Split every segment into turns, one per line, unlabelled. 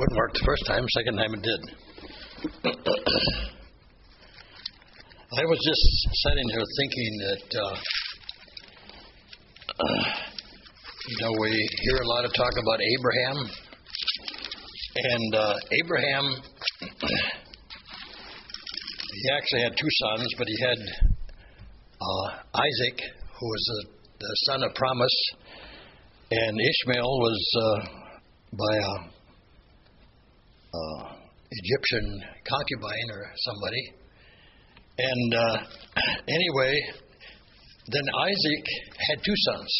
wouldn't work the first time. Second time it did. I was just sitting here thinking that, we hear a lot of talk about Abraham. And Abraham, he actually had two sons, but he had Isaac, who was the son of promise, and Ishmael was by a Egyptian concubine or somebody. And anyway, then Isaac had two sons.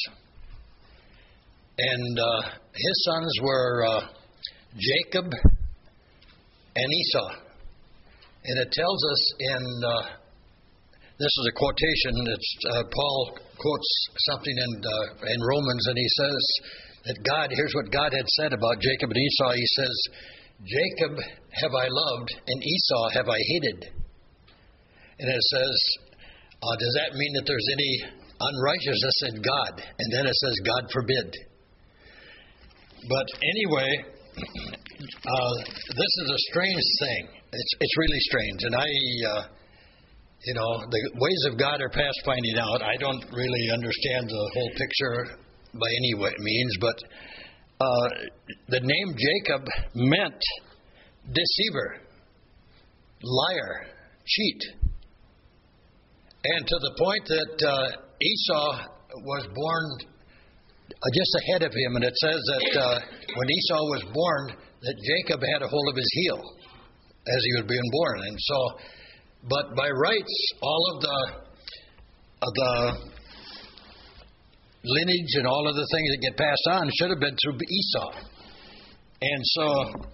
And his sons were Jacob and Esau. And it tells us in, this is a quotation, Paul quotes something in Romans, and he says that here's what God had said about Jacob and Esau. He says, Jacob have I loved, and Esau have I hated. And it says, does that mean that there's any unrighteousness in God? And then it says, God forbid. But anyway, this is a strange thing. It's really strange. And the ways of God are past finding out. I don't really understand the whole picture by any means, but the name Jacob meant deceiver, liar, cheat. And to the point that Esau was born just ahead of him, and it says that when Esau was born, that Jacob had a hold of his heel as he was being born. And so, but by rights, all of the lineage and all of the things that get passed on should have been through Esau. And so,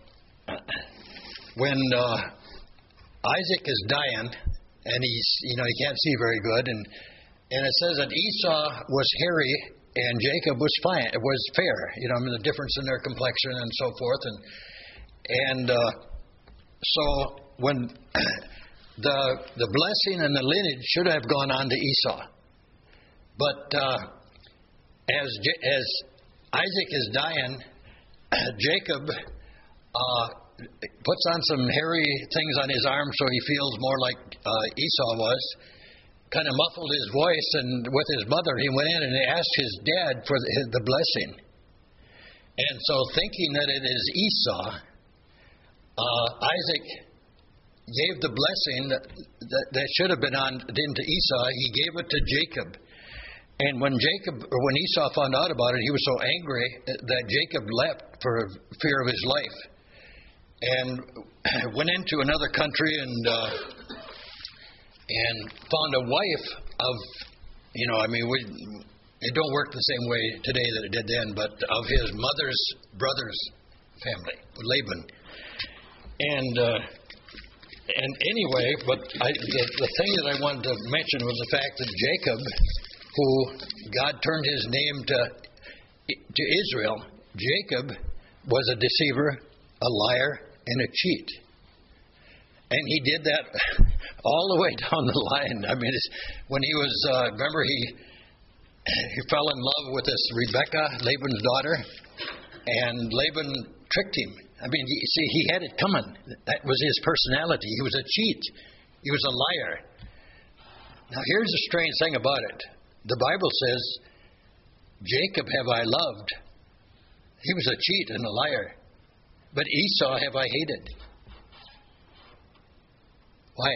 when Isaac is dying, and he can't see very good, and it says that Esau was hairy and Jacob was fine. It was fair, the difference in their complexion and so forth, and so when the blessing and the lineage should have gone on to Esau, but as Isaac is dying, Jacob puts on some hairy things on his arm so he feels more like Esau was, kind of muffled his voice, and with his mother he went in and he asked his dad for the blessing. And so thinking that it is Esau, Isaac gave the blessing that should have been on into Esau. He gave it to Jacob. And when Esau found out about it, he was so angry that Jacob left for fear of his life, and went into another country and found a wife of, it don't work the same way today that it did then, but of his mother's brother's family, Laban. And anyway, but the thing that I wanted to mention was the fact that Jacob, who God turned his name to Israel, Jacob was a deceiver, a liar, and a cheat. And he did that all the way down the line. When he was, remember, he fell in love with this Rebekah, Laban's daughter, and Laban tricked him. He had it coming. That was his personality. He was a cheat. He was a liar. Now, here's the strange thing about it. The Bible says, Jacob have I loved. He was a cheat and a liar. But Esau have I hated. Why?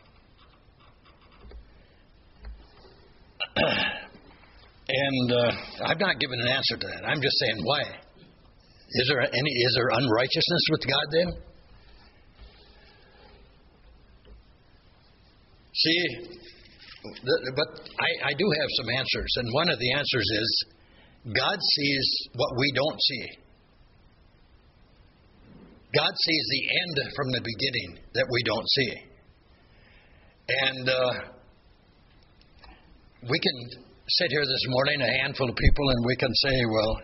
And I'm not giving an answer to that. I'm just saying why. Is there unrighteousness with God then? See, but I do have some answers, and one of the answers is God sees what we don't see. God sees the end from the beginning that we don't see. And we can sit here this morning, a handful of people, and we can say, well,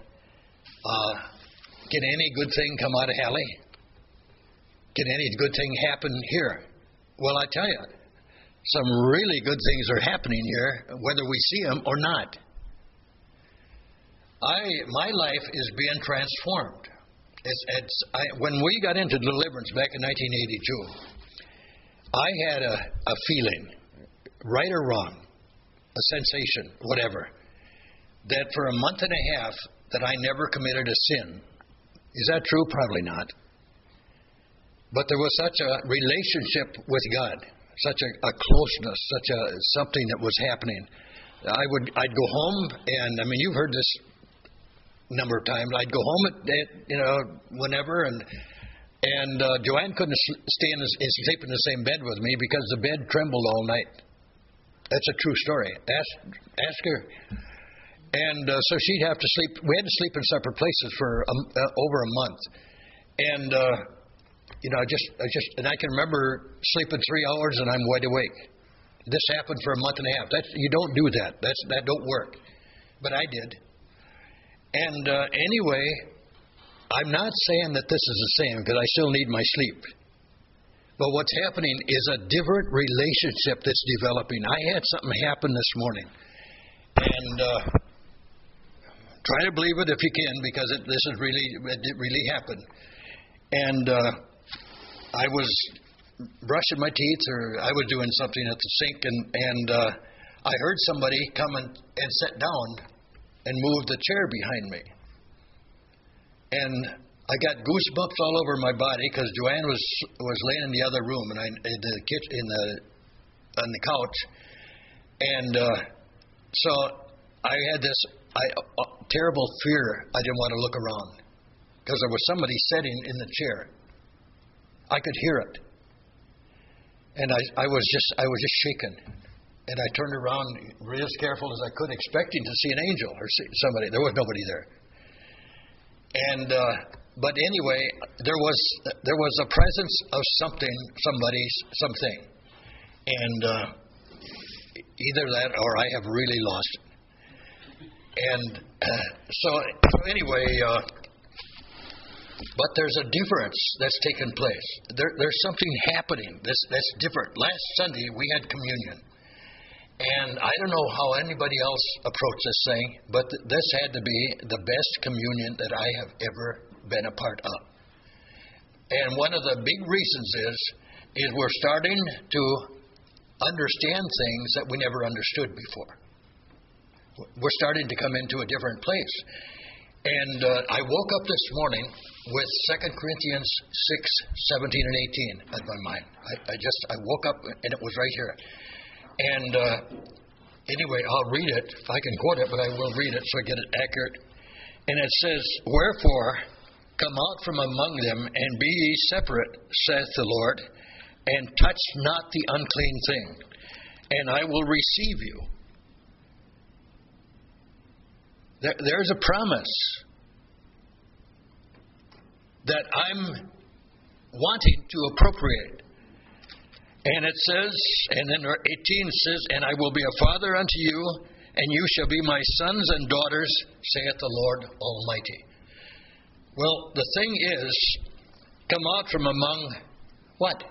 can any good thing come out of Halley? Can any good thing happen here? Well, I tell you, some really good things are happening here, whether we see them or not. My life is being transformed. When we got into deliverance back in 1982, I had a feeling, right or wrong, a sensation, whatever, that for a month and a half that I never committed a sin. Is that true? Probably not. But there was such a relationship with God, such a closeness, something that was happening. I'd go home, and I mean, you've heard this number of times. I'd go home at whenever, and Joanne couldn't sleep in the same bed with me because the bed trembled all night. That's a true story. Ask her. And so she'd have to sleep. We had to sleep in separate places for over a month. And I can remember sleeping 3 hours and I'm wide awake. This happened for a month and a half. You don't do that. That don't work. But I did. And anyway, I'm not saying that this is the same because I still need my sleep. But what's happening is a different relationship that's developing. I had something happen this morning. And try to believe it if you can, because it really happened. And I was brushing my teeth, or I was doing something at the sink, and I heard somebody come and sit down and move the chair behind me. And I got goosebumps all over my body because Joanne was laying in the other room, and on the couch, and so I had this terrible fear. I didn't want to look around because there was somebody sitting in the chair. I could hear it, and I was just shaken. And I turned around real as careful as I could, expecting to see an angel or see somebody. There was nobody there. And but anyway, there was a presence of something, and either that or I have really lost it. And so anyway, but there's a difference that's taken place. There's something happening that's different. Last Sunday we had communion. And I don't know how anybody else approached this thing, but this had to be the best communion that I have ever been a part of. And one of the big reasons is we're starting to understand things that we never understood before. We're starting to come into a different place. And I woke up this morning with 2 Corinthians 6, 17 and 18 on my mind. I woke up and it was right here. And anyway, I'll read it. I can quote it, but I will read it so I get it accurate. And it says, "Wherefore, come out from among them, and be ye separate, saith the Lord, and touch not the unclean thing, and I will receive you." There's a promise that I'm wanting to appropriate. And it says, and then 18 says, "And I will be a father unto you, and you shall be my sons and daughters, saith the Lord Almighty." Well, the thing is, come out from among what?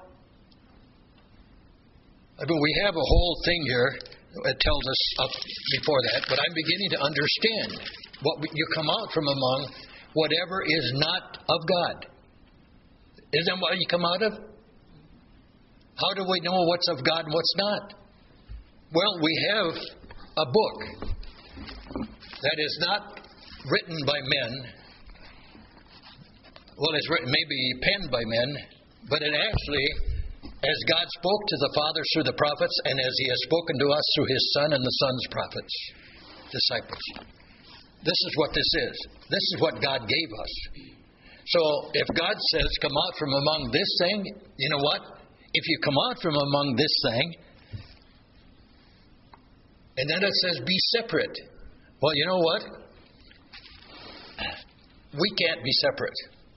I mean, we have a whole thing here that tells us up before that, but I'm beginning to understand what you come out from among whatever is not of God. Isn't that what you come out of? How do we know what's of God and what's not? Well, we have a book that is not written by men. Well, it's written, maybe penned by men, but it actually, as God spoke to the fathers through the prophets, and as He has spoken to us through His Son and the Son's prophets, disciples. This is what this is. This is what God gave us. So if God says, come out from among this thing, you know what? If you come out from among this thing, and then it says, be separate. Well, you know what? We can't be separate.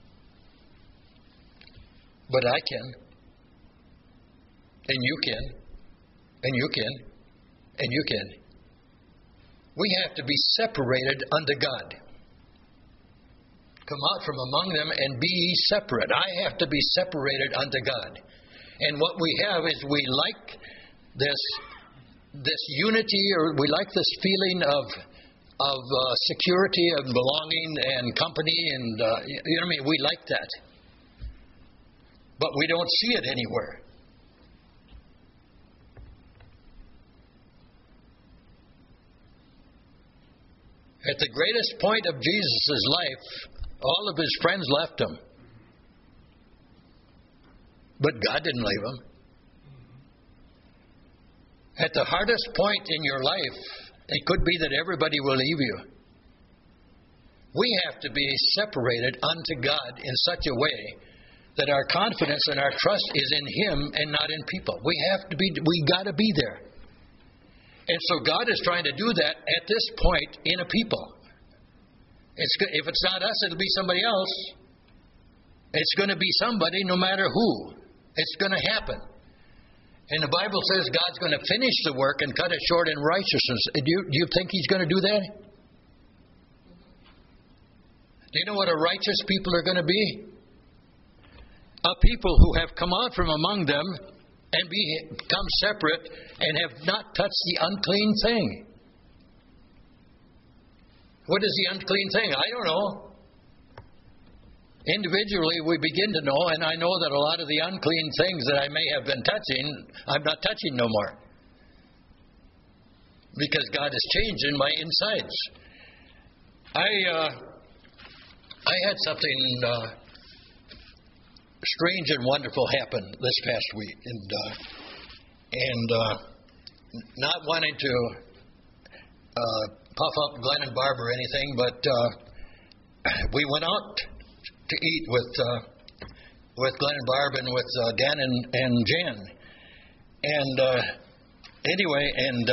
But I can. And you can. And you can. And you can. We have to be separated unto God. Come out from among them and be ye separate. I have to be separated unto God. And what we have is we like this unity, or we like this feeling of security and belonging and company, and you know what I mean? We like that. But we don't see it anywhere. At the greatest point of Jesus' life, all of his friends left him. But God didn't leave him. At the hardest point in your life, it could be that everybody will leave you. We have to be separated unto God in such a way that our confidence and our trust is in Him and not in people. We got to be there. And so God is trying to do that at this point in a people. If it's not us, it'll be somebody else. It's going to be somebody, no matter who. It's going to happen. And the Bible says God's going to finish the work and cut it short in righteousness. Do you think He's going to do that? Do you know what a righteous people are going to be? A people who have come out from among them and become separate and have not touched the unclean thing. What is the unclean thing? I don't know. Individually, we begin to know, and I know that a lot of the unclean things that I may have been touching, I'm not touching no more. Because God is changing my insides. I had something strange and wonderful happen this past week. And not wanting to puff up Glenn and Barb or anything, but we went out to eat with Glenn and Barb and with Dan and Jan. And anyway, and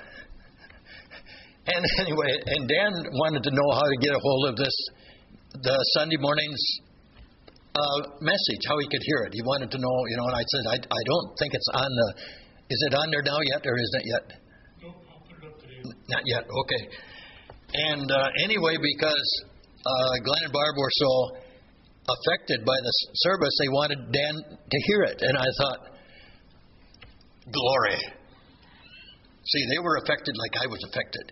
Dan wanted to know how to get a hold of the Sunday morning's message, how he could hear it. He wanted to know, and I said, I don't think it's on the. Is it on there now yet, or isn't it yet?
No, I'll put it up today.
Not yet. Okay. And anyway, because Glenn and Barb were so affected by the service, they wanted Dan to hear it. And I thought, glory. See, they were affected like I was affected.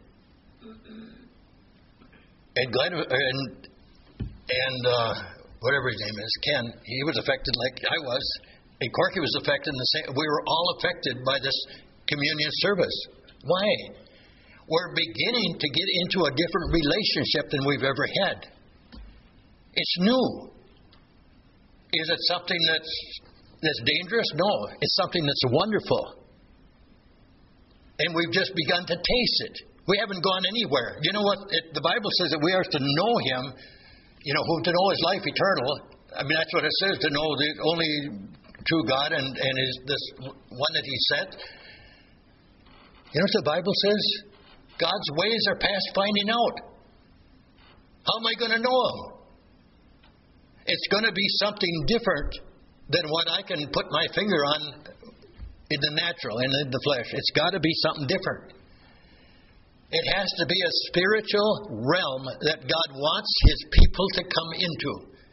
And Glenn and whatever his name is, Ken, he was affected like I was. And Corky was affected in the same. We were all affected by this communion service. Why? We're beginning to get into a different relationship than we've ever had. It's new. Is it something that's dangerous? No. It's something that's wonderful. And we've just begun to taste it. We haven't gone anywhere. You know what? The Bible says that we are to know Him, who to know His life eternal. I mean, that's what it says, to know the only true God and this one that He sent. You know what the Bible says? God's ways are past finding out. How am I going to know Him? It's going to be something different than what I can put my finger on in the natural and in the flesh. It's got to be something different. It has to be a spiritual realm that God wants His people to come into.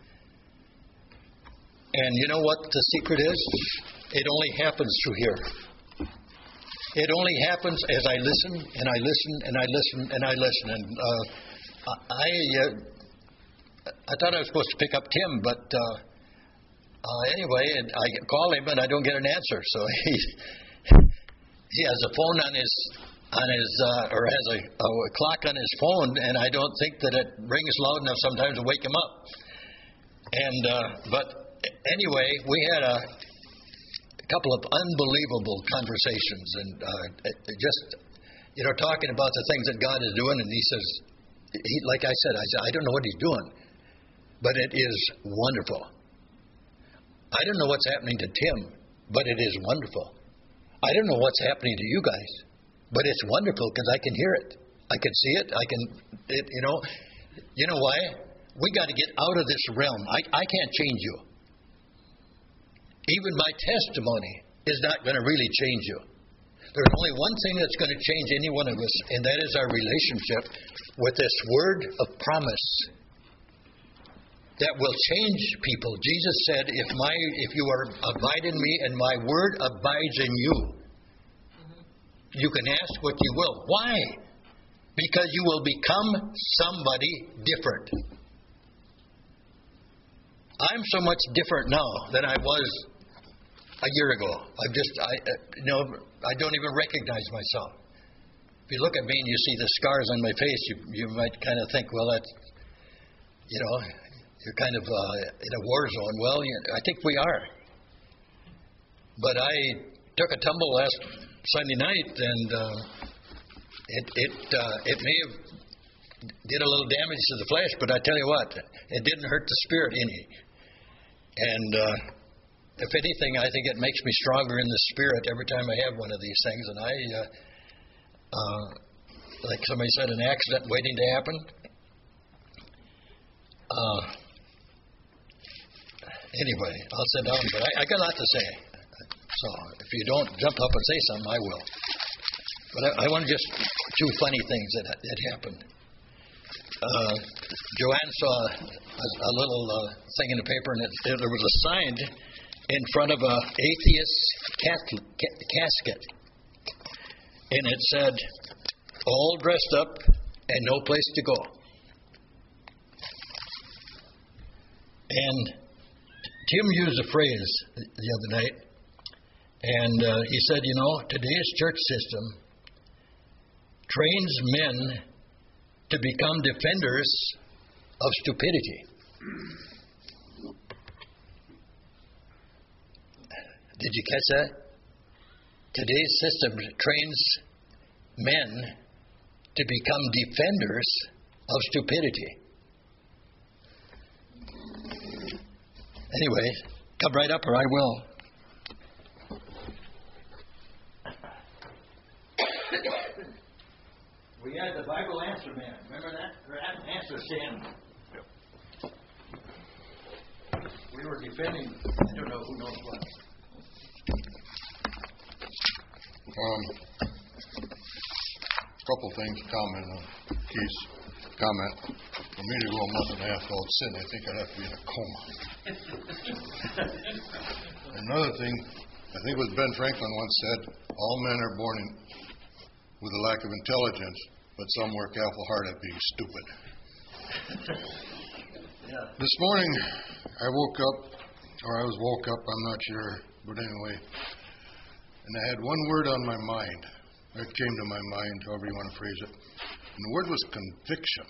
And you know what the secret is? It only happens through here. It only happens as I listen and I listen and I listen and I listen. And I thought I was supposed to pick up Tim, but anyway, I call him and I don't get an answer. So he has a phone on his or has a clock on his phone, and I don't think that it rings loud enough sometimes to wake him up. And but anyway, we had a couple of unbelievable conversations, and just talking about the things that God is doing. And he says, like I said, I don't know what He's doing, but it is wonderful. I don't know what's happening to Tim, but it is wonderful. I don't know what's happening to you guys, but it's wonderful because I can hear it. I can see it. You know why? We got to get out of this realm. I can't change you. Even my testimony is not going to really change you. There's only one thing that's going to change any one of us, and that is our relationship with this word of promise that will change people. Jesus said, if you are abide in me and my word abides in you, you can ask what you will. Why? Because you will become somebody different. I'm so much different now than I was a year ago. I don't even recognize myself. If you look at me and you see the scars on my face, you might kind of think, well, that's, you're kind of in a war zone. Well, I think we are. But I took a tumble last Sunday night, and it may have did a little damage to the flesh, but I tell you what, it didn't hurt the spirit any. And if anything, I think it makes me stronger in the spirit every time I have one of these things. And like somebody said, an accident waiting to happen. Anyway, I'll sit down, but I got a lot to say. So if you don't jump up and say something, I will. But I want to just two funny things that happened. Joanne saw a little thing in the paper, and there was a sign in front of a atheist casket, and it said, "All dressed up and no place to go." And Tim used a phrase the other night, and he said, today's church system trains men to become defenders of stupidity. Did you catch that? Today's system trains men to become defenders of stupidity. Anyway, come right up or I will. We had the Bible Answer Man. Remember that? Or Answer Sam. We were defending, I don't know who knows what.
Couple things to comment on Keith's comment. For me to go a month and a half without sitting, I think I'd have to be in a coma. Another thing, I think it was Ben Franklin once said, all men are born with a lack of intelligence, but some work awful hard at being stupid. This morning, I was woke up, I'm not sure, but anyway, and I had one word on my mind. It came to my mind, however you want to phrase it. And the word was conviction.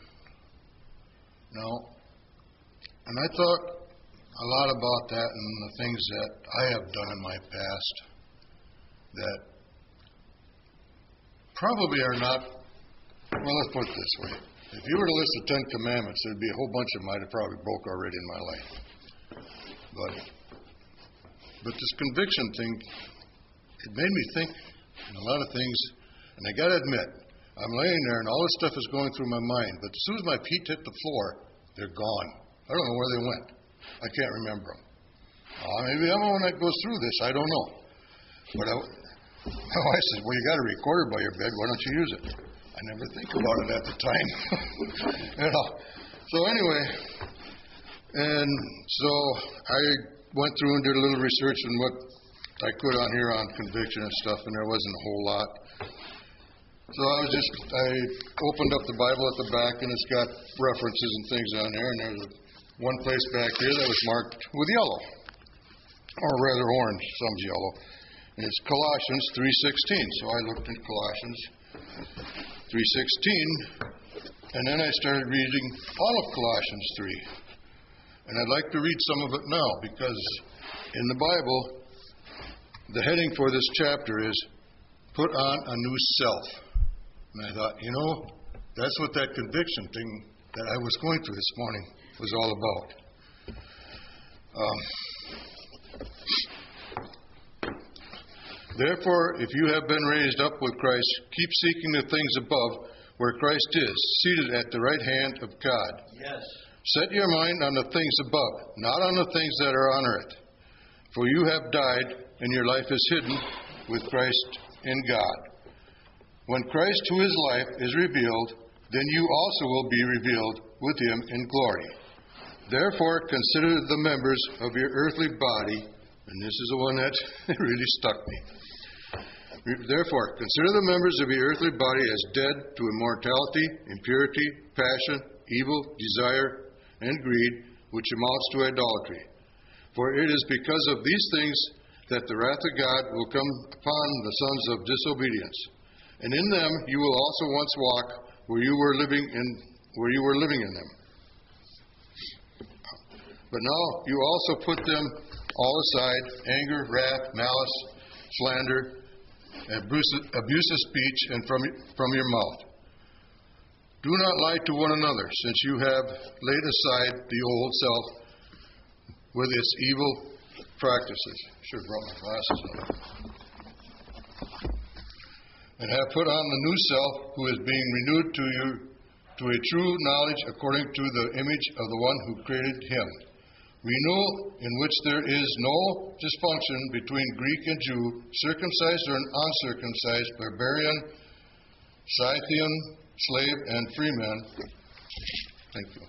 And I thought a lot about that and the things that I have done in my past that probably are not, well, let's put it this way. If you were to list the 10 Commandments, there'd be a whole bunch of them I'd have probably broke already in my life. But this conviction thing, it made me think in a lot of things, and I got to admit, I'm laying there and all this stuff is going through my mind, but as soon as my feet hit the floor, they're gone. I don't know where they went. I can't remember them. Maybe I'm the one that goes through this. I don't know. But my wife says, well, you got a recorder by your bed. Why don't you use it? I never think about it at the time. So anyway, and so I went through and did a little research on what I could on here on conviction and stuff, and there wasn't a whole lot. So I opened up the Bible at the back, and it's got references and things on there, and there's one place back here that was marked with yellow, or rather orange, some's yellow, and it's Colossians 3:16. So I looked at Colossians 3:16, and then I started reading all of Colossians 3. And I'd like to read some of it now, because in the Bible, the heading for this chapter is, Put on a New Self. And I thought, that's what that conviction thing that I was going through this morning was all about. Therefore, if you have been raised up with Christ, keep seeking the things above, where Christ is, seated at the right hand of God.
Yes.
Set your mind on the things above, not on the things that are on earth. For you have died, and your life is hidden with Christ in God. When Christ, who is life, is revealed, then you also will be revealed with him in glory. Therefore, consider the members of your earthly body, and this is the one that really stuck me. Therefore, consider the members of your earthly body as dead to immortality, impurity, passion, evil, desire, and greed, which amounts to idolatry. For it is because of these things that the wrath of God will come upon the sons of disobedience. And in them you will also once walk where you were living in them. But now you also put them all aside: anger, wrath, malice, slander, abusive speech, and from your mouth. Do not lie to one another, since you have laid aside the old self with its evil practices. Should have brought my glasses on. And have put on the new self, who is being renewed to a true knowledge according to the image of the one who created him. Renewal in which there is no distinction between Greek and Jew, circumcised or uncircumcised, barbarian, Scythian, slave, and freeman. Thank you.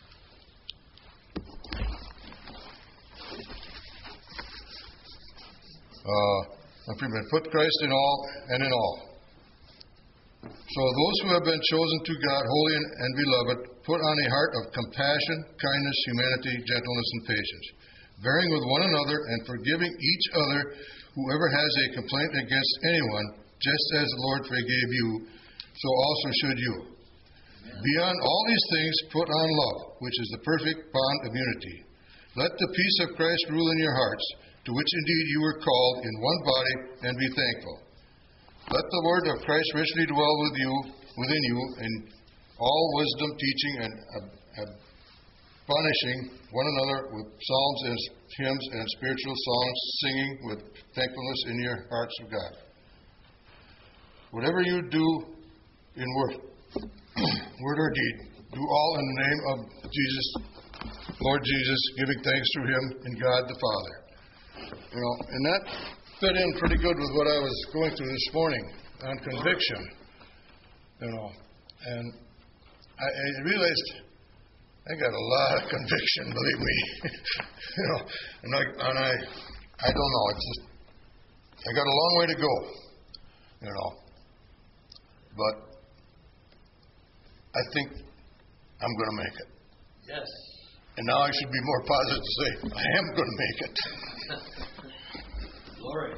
Freeman, put Christ in all and in all. So those who have been chosen to God, holy and beloved, put on a heart of compassion, kindness, humanity, gentleness, and patience, bearing with one another and forgiving each other whoever has a complaint against anyone, just as the Lord forgave you, so also should you. Beyond all these things, put on love, which is the perfect bond of unity. Let the peace of Christ rule in your hearts, to which indeed you were called in one body, and be thankful. Let the word of Christ richly dwell within you in all wisdom, teaching and admonishing one another with psalms and hymns and spiritual songs, singing with thankfulness in your hearts of God. Whatever you do in word or deed, do all in the name of Jesus, Lord Jesus, giving thanks to him and God the Father. And that fit in pretty good with what I was going through this morning on conviction. And I realized I got a lot of conviction, believe me. And I don't know. It's just I got a long way to go. But I think I'm going to make it.
Yes.
And now I should be more positive to say I am going to make it.
Glory.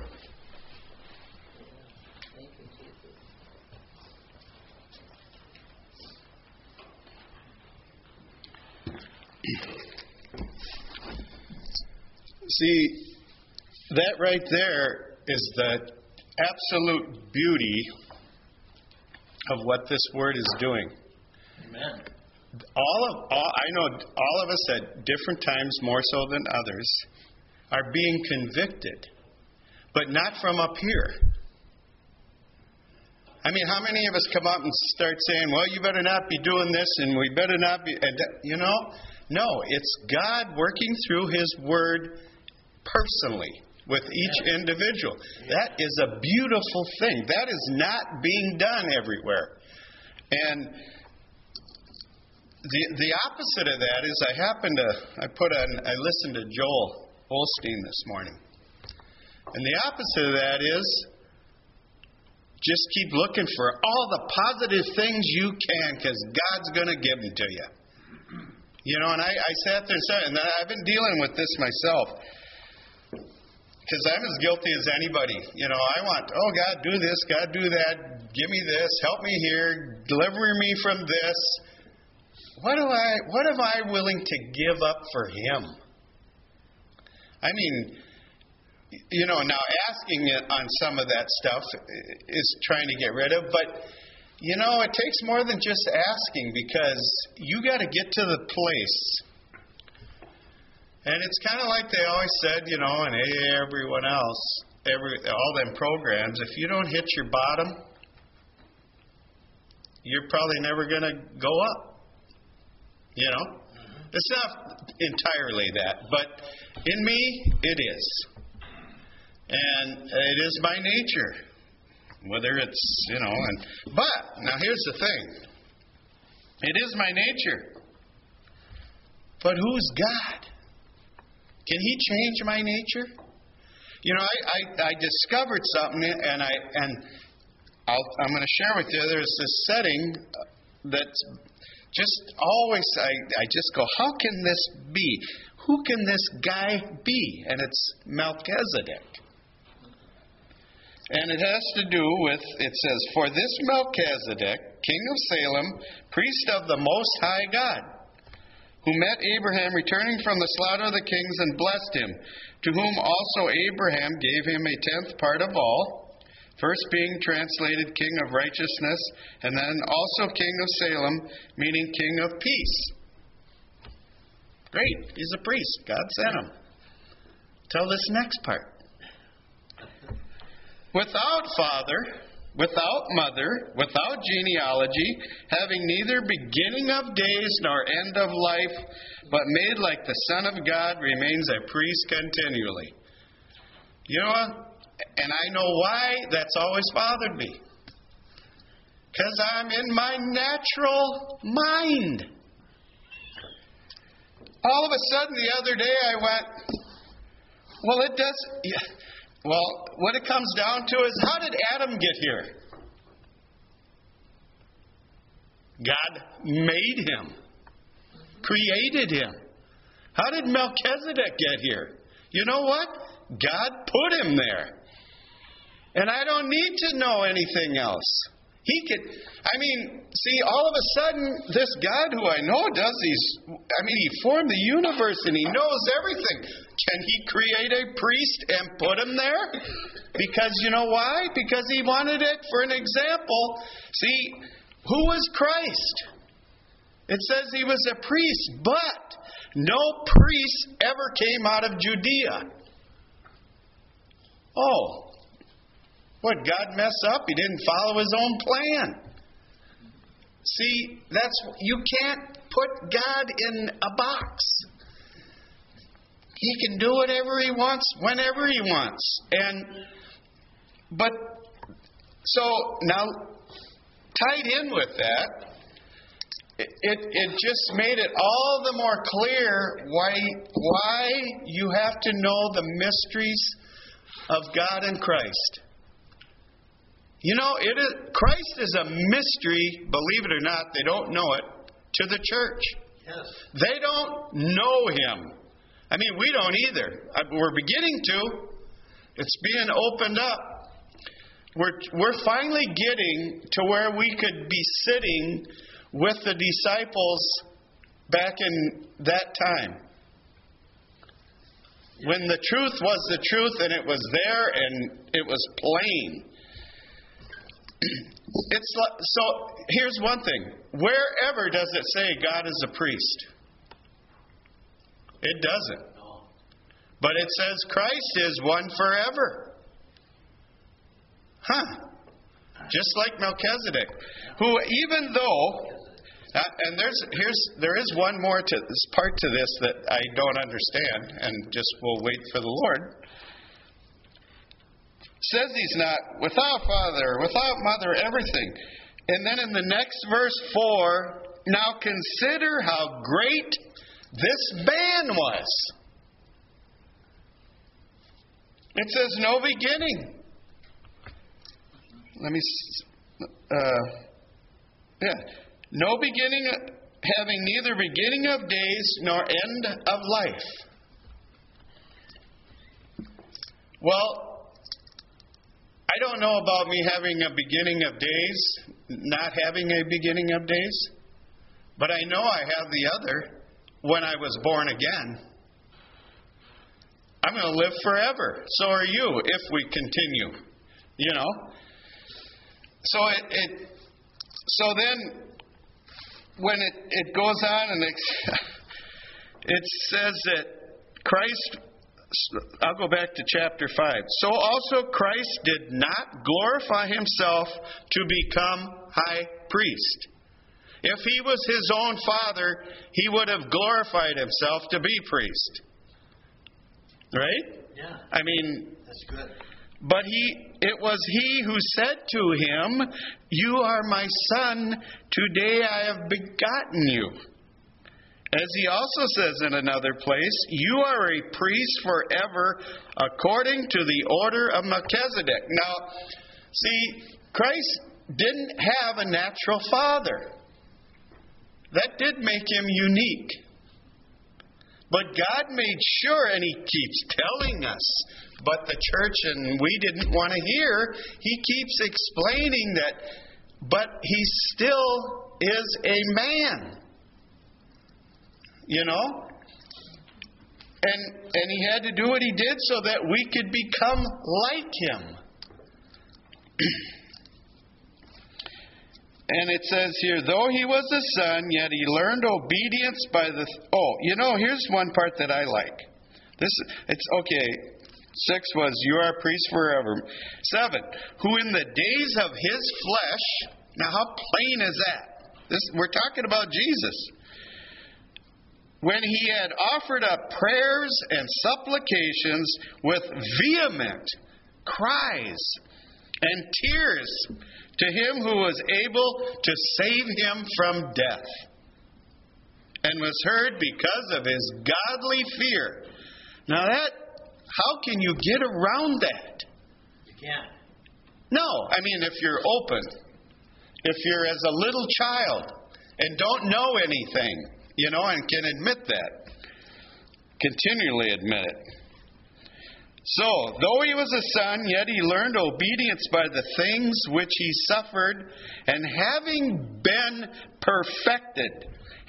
See, that right there is the absolute beauty of what this word is doing.
Amen.
I know all of us at different times, more so than others, are being convicted, but not from up here. I mean, how many of us come up and start saying, well, you better not be doing this, and we better not be, No, it's God working through his word personally with each individual. That is a beautiful thing. That is not being done everywhere. And the opposite of that is I listened to Joel Osteen this morning. And the opposite of that is just keep looking for all the positive things you can, because God's going to give them to you. And I sat there and said, and I've been dealing with this myself, because I'm as guilty as anybody. I want, God, do this, God, do that, give me this, help me here, deliver me from this. What am I willing to give up for him? I mean, now asking it on some of that stuff is trying to get rid of, but it takes more than just asking, because you got to get to the place. And it's kind of like they always said, and everyone else, all them programs, if you don't hit your bottom, you're probably never going to go up. It's not entirely that, but in me, it is. And it is my nature. Whether it's, but now here's the thing. It is my nature. But who's God? Can he change my nature? You know, I discovered something, and I'm going to share with you. There's this setting that's just always, I just go, how can this be? Who can this guy be? And it's Melchizedek. And it has to do with, it says, for this Melchizedek, king of Salem, priest of the Most High God, who met Abraham returning from the slaughter of the kings and blessed him, to whom also Abraham gave him a tenth part of all, first being translated king of righteousness, and then also king of Salem, meaning king of peace. Great, he's a priest. God sent him. Till this next part. Without father, without mother, without genealogy, having neither beginning of days nor end of life, but made like the Son of God, remains a priest continually. You know what? And I know why that's always bothered me. Because I'm in my natural mind. All of a sudden, the other day, I went, well, it does. Yeah. Well, what it comes down to is, how did Adam get here? God made him, created him. How did Melchizedek get here? You know what? God put him there. And I don't need to know anything else. He could, see, all of a sudden, this God who I know does these, he formed the universe and he knows everything. Can he create a priest and put him there? Because you know why? Because he wanted it for an example. See, who was Christ? It says he was a priest, but no priest ever came out of Judea. Oh, what, God mess up? He didn't follow his own plan. See, you can't put God in a box. He can do whatever he wants, whenever he wants. So now, tied in with that, it just made it all the more clear why you have to know the mysteries of God and Christ. You know, Christ is a mystery, believe it or not, they don't know it, to the church. Yes. They don't know him. We don't either. We're beginning to. It's being opened up. We're finally getting to where we could be sitting with the disciples back in that time. When the truth was the truth and it was there and it was plain. So here's one thing. Wherever does it say God is a priest? It doesn't. But it says Christ is one forever. Just like Melchizedek, who even though, and there is one more to this part to this that I don't understand, and just we'll wait for the Lord. Says he's not without father, without mother, everything. And then in the next verse 4, now consider how great this man was. It says no beginning. No beginning, having neither beginning of days nor end of life. Well, I don't know about me having a beginning of days, not having a beginning of days, but I know I have the other when I was born again. I'm going to live forever. So are you if we continue. You know. So then when it goes on and it says that Christ, I'll go back to chapter 5. So also Christ did not glorify himself to become high priest. If he was his own father, he would have glorified himself to be priest. Right?
Yeah.
That's good. But it was he who said to him, "You are my son, today I have begotten you." As he also says in another place, you are a priest forever according to the order of Melchizedek. Now, see, Christ didn't have a natural father. That did make him unique. But God made sure, and he keeps telling us, but the church and we didn't want to hear, he keeps explaining that, but he still is a man. You know? And he had to do what he did so that we could become like him. And it says here, though he was a son, yet he learned obedience by the... here's one part that I like. It's okay. 6 was, you are a priest forever. 7, who in the days of his flesh... Now, how plain is that? We're talking about Jesus. When he had offered up prayers and supplications with vehement cries and tears to him who was able to save him from death, and was heard because of his godly fear. Now how can you get around that?
You can't.
No, I mean, if you're open, if you're as a little child and don't know anything, and can admit that, continually admit it. So, though he was a son, yet he learned obedience by the things which he suffered, and having been perfected,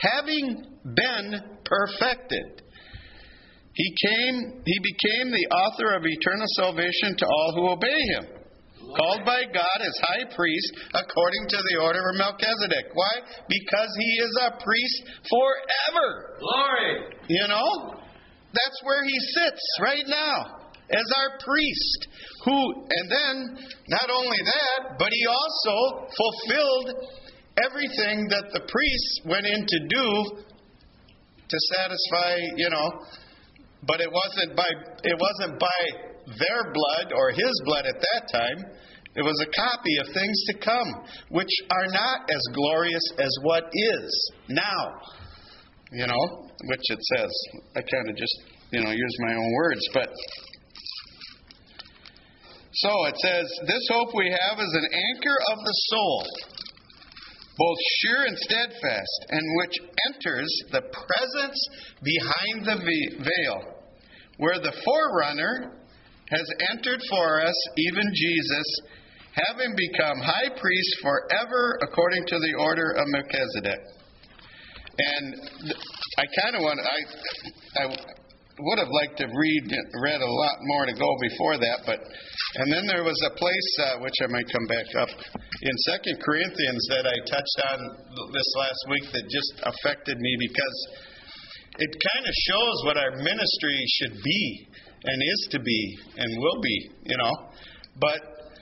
he became the author of eternal salvation to all who obey him, called by God as high priest according to the order of Melchizedek. Why? Because he is a priest forever.
Glory!
That's where he sits right now, as our priest, and then, not only that, but he also fulfilled everything that the priests went in to do to satisfy, but it wasn't by their blood or his blood at that time. It was a copy of things to come, which are not as glorious as what is now. Which it says. I kind of just, use my own words, but... So it says, this hope we have is an anchor of the soul, both sure and steadfast, and which enters the presence behind the veil, where the forerunner has entered for us, even Jesus, having become high priest forever according to the order of Melchizedek. And I kind of I would have liked to read a lot more to go before that, and then there was a place, which I might come back up, in 2 Corinthians that I touched on this last week that just affected me because it kind of shows what our ministry should be and is to be and will be, But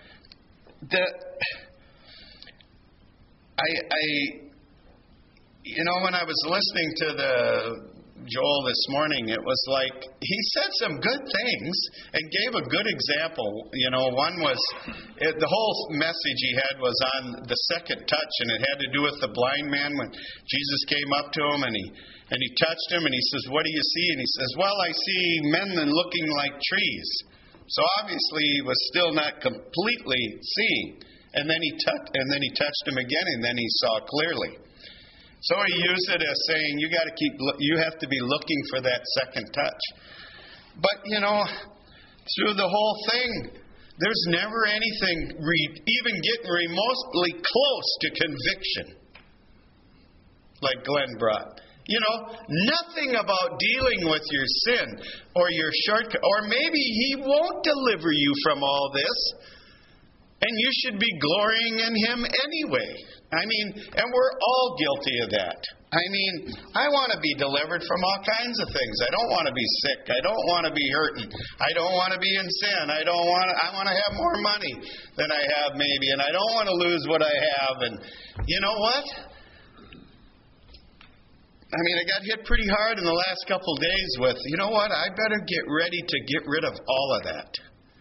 when I was listening to Joel this morning, it was like he said some good things and gave a good example. One was the whole message he had was on the second touch, and it had to do with the blind man when Jesus came up to him and he touched him and he says, "What do you see?" And he says, "Well, I see men looking like trees." So obviously he was still not completely seeing. And then he touched him again, and then he saw clearly. So he used it as saying, you have to be looking for that second touch. But, through the whole thing, there's never anything even getting remotely close to conviction, like Glenn brought. Nothing about dealing with your sin or your shortcut, or maybe he won't deliver you from all this. And you should be glorying in him anyway. And we're all guilty of that. I want to be delivered from all kinds of things. I don't want to be sick. I don't want to be hurting. I don't want to be in sin. I want to have more money than I have maybe. And I don't want to lose what I have. And you know what? I got hit pretty hard in the last couple days with, I better get ready to get rid of all of that.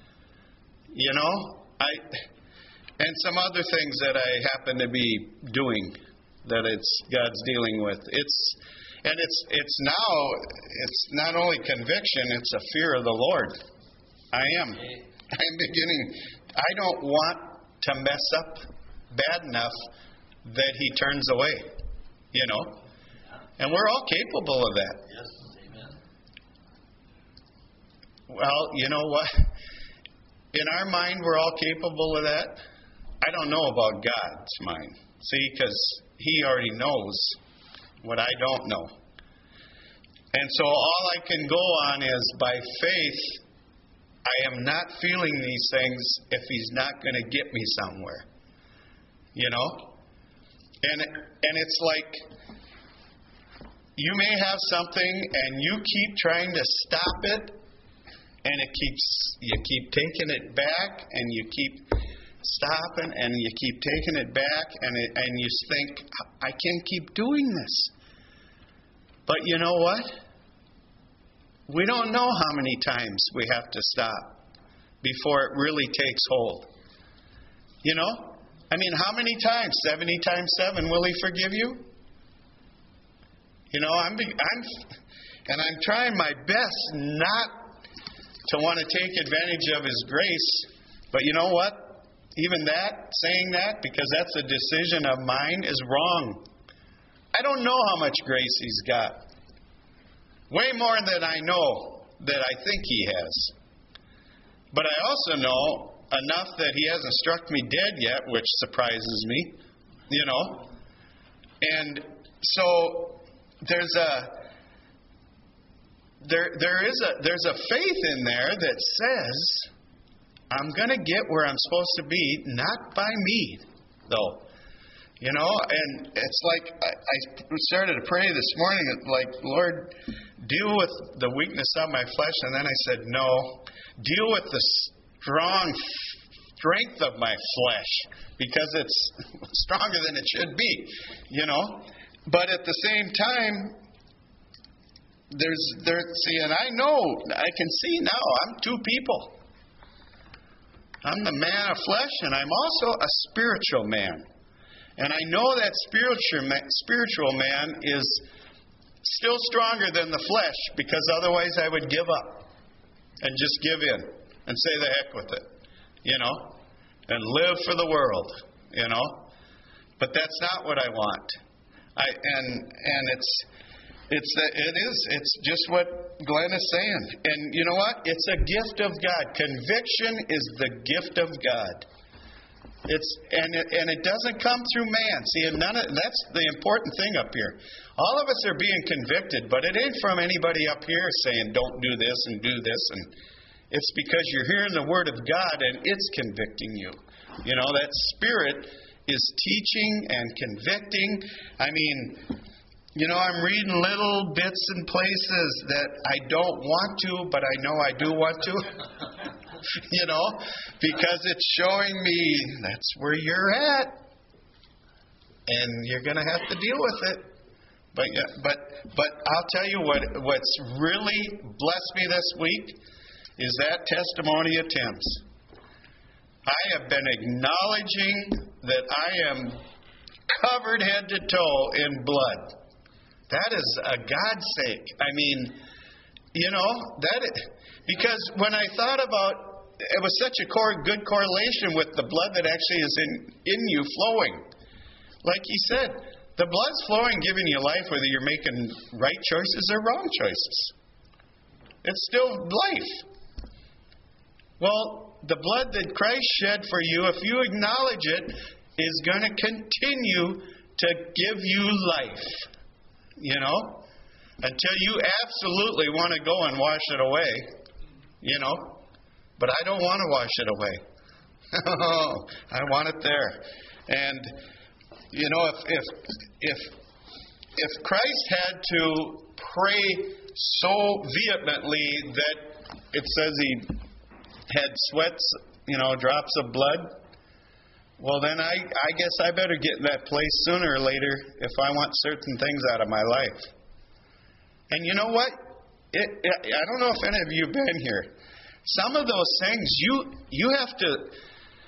And some other things that I happen to be doing that God's dealing with. And it's not only conviction, it's a fear of the Lord. I am beginning. I don't want to mess up bad enough that He turns away, And we're all capable of that.
Yes. Amen.
Well, you know what? In our mind, we're all capable of that. I don't know about God's mind. See, because He already knows what I don't know. And so all I can go on is by faith, I am not feeling these things if He's not going to get me somewhere. And it's like you may have something and you keep trying to stop it, and you keep taking it back, and you keep stopping, and you keep taking it back, and you think, I can't keep doing this. But you know what? We don't know how many times we have to stop before it really takes hold. How many times? 70 times 7, will He forgive you? I'm trying my best not to want to take advantage of His grace. But you know what? Even saying that, because that's a decision of mine, is wrong. I don't know how much grace He's got. Way more than I know that I think He has. But I also know enough that He hasn't struck me dead yet, which surprises me, And so there's a faith in there that says, I'm going to get where I'm supposed to be, not by me, though. And it's like I started to pray this morning, like, Lord, deal with the weakness of my flesh. And then I said, no, deal with the strength of my flesh, because it's stronger than it should be, But at the same time, and I know, I can see now, I'm two people. I'm the man of flesh, and I'm also a spiritual man. And I know that spiritual man is still stronger than the flesh, because otherwise I would give up and just give in and say the heck with it, and live for the world, But that's not what I want. It's just what Glenn is saying. And you know what? It's a gift of God. Conviction is the gift of God. It doesn't come through man. See, and that's the important thing up here. All of us are being convicted, but it ain't from anybody up here saying, don't do this and do this. And it's because you're hearing the Word of God and it's convicting you. That Spirit is teaching and convicting. I'm reading little bits and places that I don't want to, but I know I do want to. Because it's showing me that's where you're at, and you're going to have to deal with it. But I'll tell you what's really blessed me this week is that testimony of Tim's. I have been acknowledging that I am covered head to toe in blood. That is a God's sake. Because when I thought about it, was such a good correlation with the blood that actually is in you flowing. Like he said, the blood's flowing, giving you life, whether you're making right choices or wrong choices. It's still life. Well, the blood that Christ shed for you, if you acknowledge it, is going to continue to give you life. Until you absolutely want to go and wash it away. But I don't want to wash it away. I want it there. And, if Christ had to pray so vehemently that it says He had sweats, drops of blood, well, then I guess I better get in that place sooner or later if I want certain things out of my life. And you know what? I don't know if any of you have been here. Some of those things, you have to...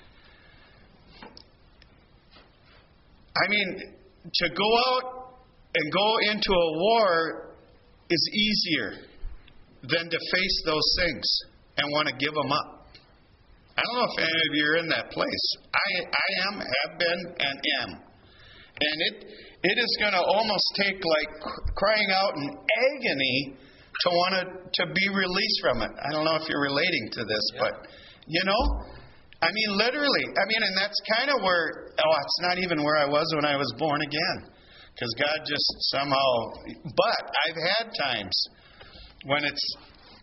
to go out and go into a war is easier than to face those things and want to give them up. I don't know if any of you are in that place. I am, have been, and am. And it is going to almost take like crying out in agony to want to be released from it. I don't know if you're relating to this, but, I mean, literally. I mean, and that's kind of where, it's not even where I was when I was born again. Because God just somehow, but I've had times when it's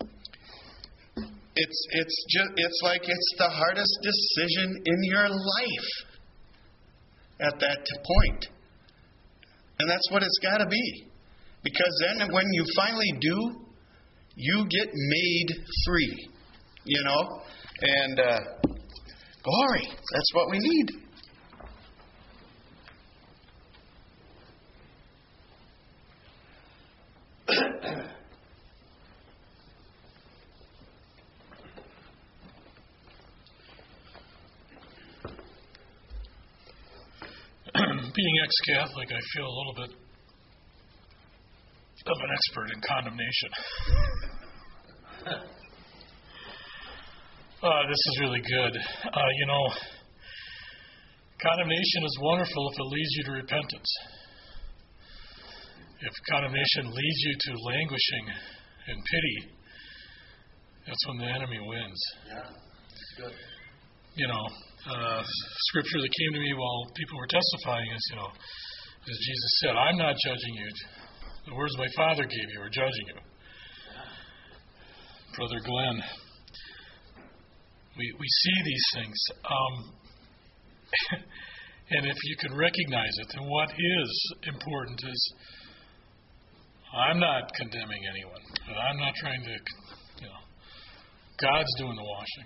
like it's the hardest decision in your life at that point. And that's what it's got to be. Because then when you finally do, you get made free. And glory, that's what we need.
Being ex-Catholic, I feel a little bit of an expert in condemnation. This is really good. Condemnation is wonderful if it leads you to repentance. If condemnation leads you to languishing and pity, that's when the enemy wins.
Yeah, that's good.
Scripture that came to me while people were testifying is, as Jesus said, I'm not judging you. The words my Father gave you are judging you. Brother Glenn, we see these things. And if you can recognize it, then what is important is I'm not condemning anyone. I'm not trying to, God's doing the washing.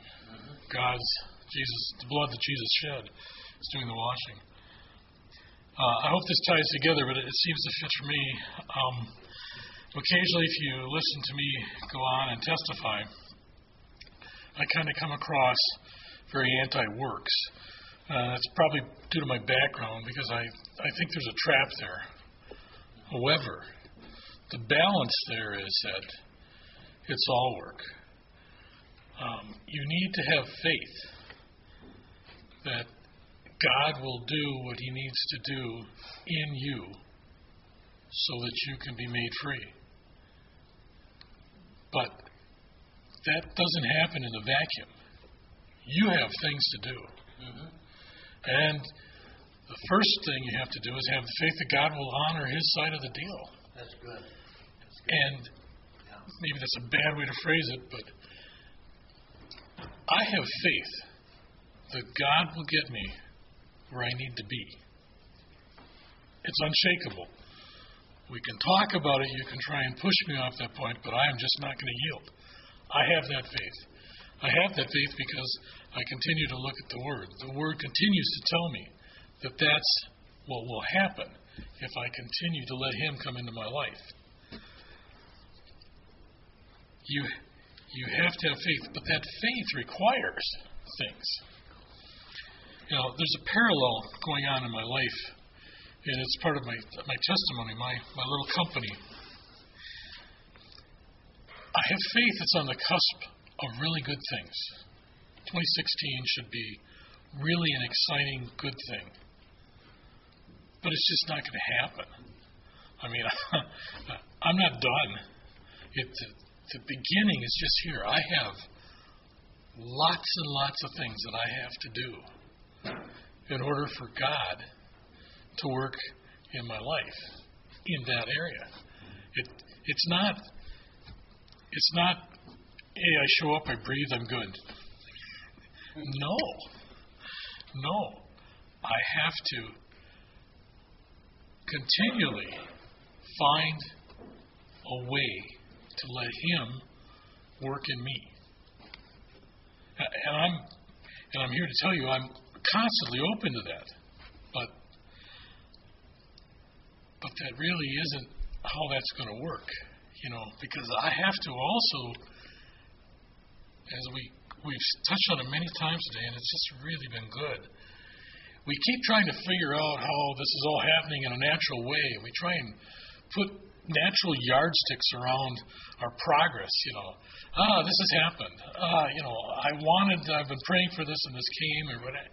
The blood that Jesus shed is doing the washing. I hope this ties together, but it seems to fit for me. Occasionally, if you listen to me go on and testify, I kind of come across very anti-works. That's probably due to my background because I think there's a trap there. However, the balance there is that it's all work. You need to have faith that God will do what He needs to do in you so that you can be made free. But that doesn't happen in a vacuum. You have things to do. Mm-hmm. And the first thing you have to do is have the faith that God will honor His side of the deal.
That's good.
And maybe that's a bad way to phrase it, but I have faith that God will get me where I need to be. It's unshakable. We can talk about it. You can try and push me off that point, but I am just not going to yield. I have that faith. I have that faith because I continue to look at the Word. The Word continues to tell me that that's what will happen if I continue to let Him come into my life. You have to have faith, but that faith requires things. There's a parallel going on in my life, and it's part of my testimony, my little company. I have faith that's on the cusp of really good things. 2016 should be really an exciting good thing. But it's just not going to happen. I mean, I'm not done. The beginning is just here. I have lots and lots of things that I have to do in order for God to work in my life in that area. It's not, hey, I show up, I breathe, I'm good. No. I have to continually find a way to let Him work in me. And I'm here to tell you I'm constantly open to that. But that really isn't how that's going to work, because I have to also, as we've touched on it many times today, and it's just really been good, we keep trying to figure out how this is all happening in a natural way. We try and put natural yardsticks around our progress. This has happened. I've been praying for this and this came, or whatever.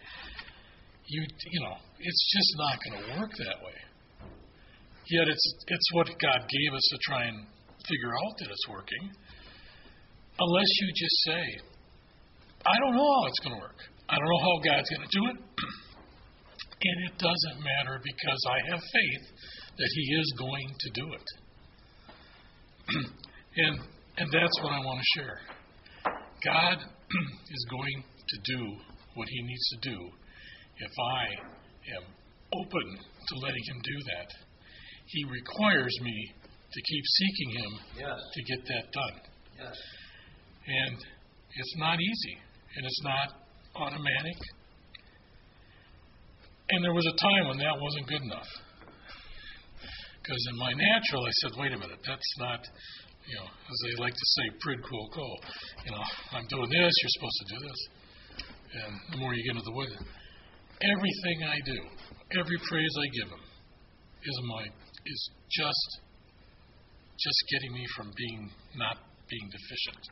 It's just not going to work that way. Yet it's what God gave us to try and figure out that it's working. Unless you just say, I don't know how it's going to work. I don't know how God's going to do it. And it doesn't matter because I have faith that He is going to do it. and that's what I want to share. God is going to do what He needs to do if I am open to letting Him do that. He requires me to keep seeking Him to get that done.
Yes.
And it's not easy, and it's not automatic. And there was a time when that wasn't good enough. Because in my natural, I said, wait a minute, that's not, as they like to say, prid quo quo. I'm doing this, you're supposed to do this. And the more you get into the wood, everything I do, every praise I give Him is just getting me from not being deficient.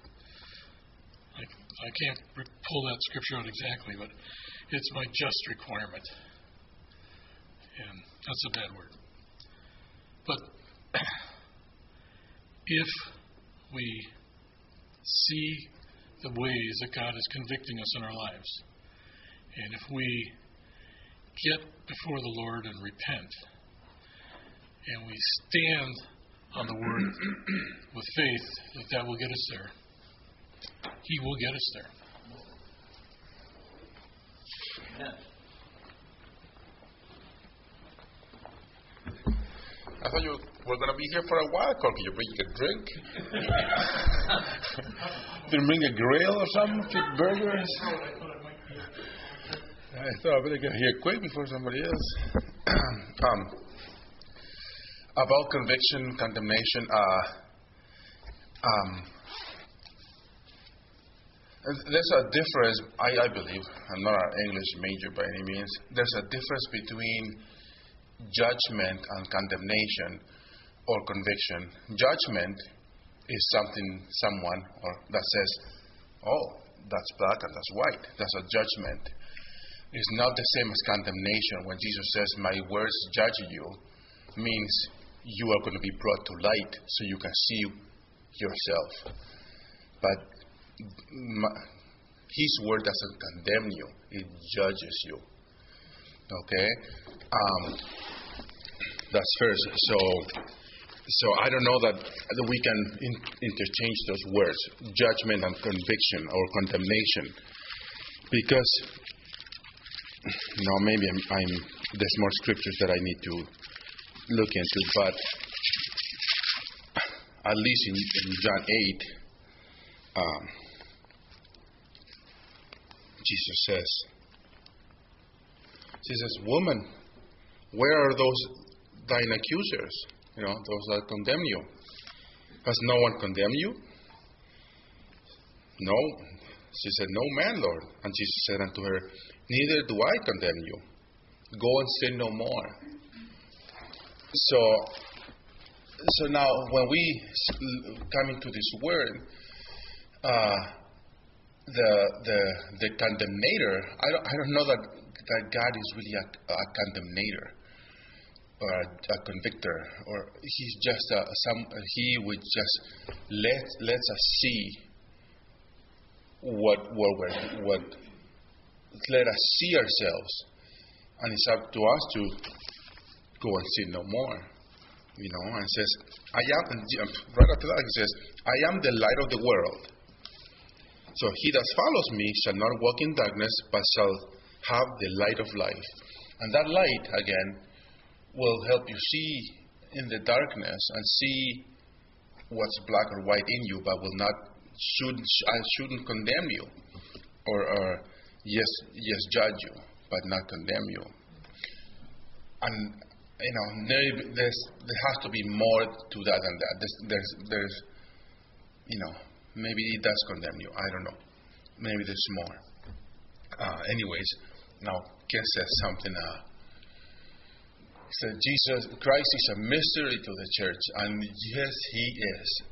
I can't pull that scripture out exactly, but it's my just requirement. And that's a bad word. But if we see the ways that God is convicting us in our lives, and if we get before the Lord and repent, and we stand on the Word with faith that will get us there, He will get us there.
Amen.
I thought you were going to be here for a while, Corky. You bring a drink? Didn't bring a grill or something? Feed burgers? I thought I better get here quick before somebody else. About conviction, condemnation, there's a difference, I believe. I'm not an English major by any means. There's a difference between judgment and condemnation or conviction. Judgment is someone that says, oh, that's black and that's white. That's a judgment. It's not the same as condemnation. When Jesus says, my words judge you, means you are going to be brought to light so you can see yourself. But His word doesn't condemn you. It judges you. Okay? That's first. So I don't know that we can interchange those words, judgment and conviction or condemnation, because maybe there's more scriptures that I need to look into, but at least in John 8, Jesus says, woman, where are those thine accusers? Those that condemn you. Has no one condemned you? No. She said, no man, Lord. And Jesus said unto her, neither do I condemn you. Go and sin no more. So now when we come into this word, the condemnator, I don't know that God is really a condemnator or a convictor, or He's just He would just let us see what let us see ourselves, and it's up to us to go and sin no more. And says, right after that, He says, I am the light of the world. So he that follows me shall not walk in darkness, but shall have the light of life. And that light, again, will help you see in the darkness and see what's black or white in you, but shouldn't condemn you, or yes judge you, but not condemn you. And there has to be more to that than that. There's maybe it does condemn you. I don't know. Maybe there's more. Anyways, Now, Ken says something. He said, Jesus Christ is a mystery to the church, and yes, He is.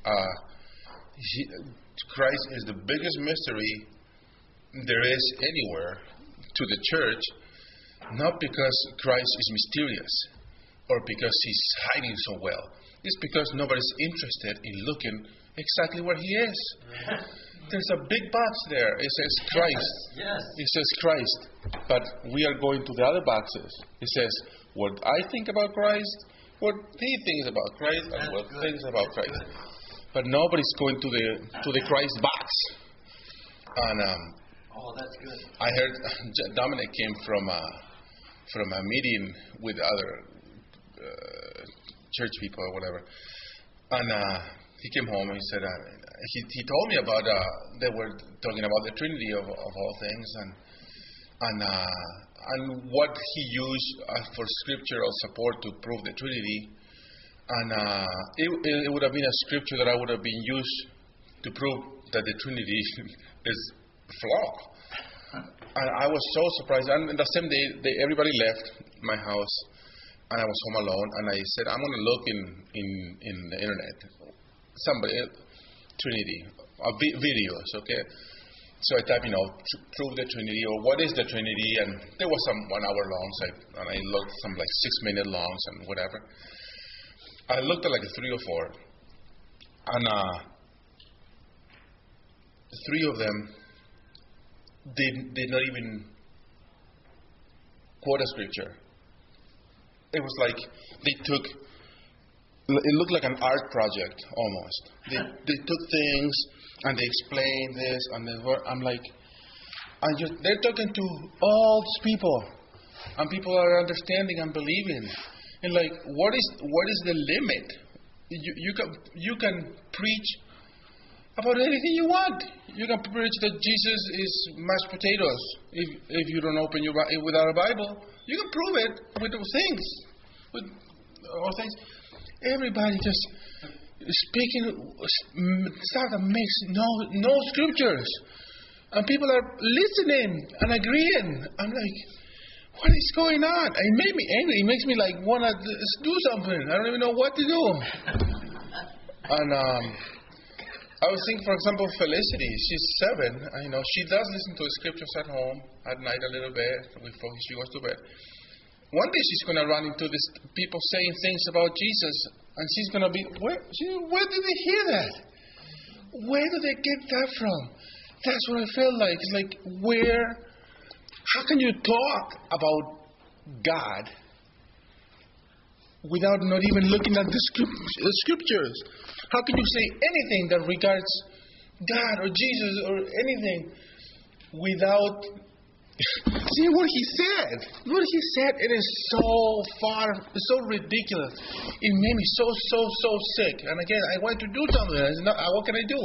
Christ is the biggest mystery there is anywhere to the church, not because Christ is mysterious or because He's hiding so well. It's because nobody's interested in looking exactly where He is. There's a big box there. It says Christ.
Yes.
It says Christ. But we are going to the other boxes. It says what I think about Christ, what He thinks about Christ, and what He thinks about Christ. But nobody's going to the Christ box. And
that's good.
I heard Dominic came from a meeting with other church people or whatever, and he came home and he said he told me about they were talking about the Trinity of all things and what he used for scriptural support to prove the Trinity, and it would have been a scripture that I would have been used to prove that the Trinity is flawed. And I was so surprised. And the same day, everybody left my house, and I was home alone. And I said, I'm going to look in the internet, Trinity, videos, okay? So I type, prove the Trinity, or what is the Trinity? And there was some 1 hour longs, and I looked some like 6-minute longs and whatever. I looked at like 3 or 4, and 3 of them did not even quote a scripture. It was like it looked like an art project almost. They took things and they explained this and I'm like, they're talking to all these people, and people are understanding and believing. And like, what is the limit? You can preach about anything you want. You can preach that Jesus is mashed potatoes. If you don't open your Bible without a Bible, you can prove it with those things, with all things. Everybody just speaking stuff that makes no scriptures, and people are listening and agreeing. I'm like, what is going on? It made me angry. It makes me like want to do something. I don't even know what to do. And I was thinking, for example, Felicity. She's 7. She does listen to the scriptures at home at night a little bit before she goes to bed. One day she's going to run into these people saying things about Jesus, and she's going to be, where did they hear that? Where did they get that from? That's what I felt like. It's like, how can you talk about God without not even looking at the scriptures? How can you say anything that regards God or Jesus or anything without seeing what He said? What He said, it is so far, so ridiculous. It made me so sick. And again, I wanted to do something. What can I do?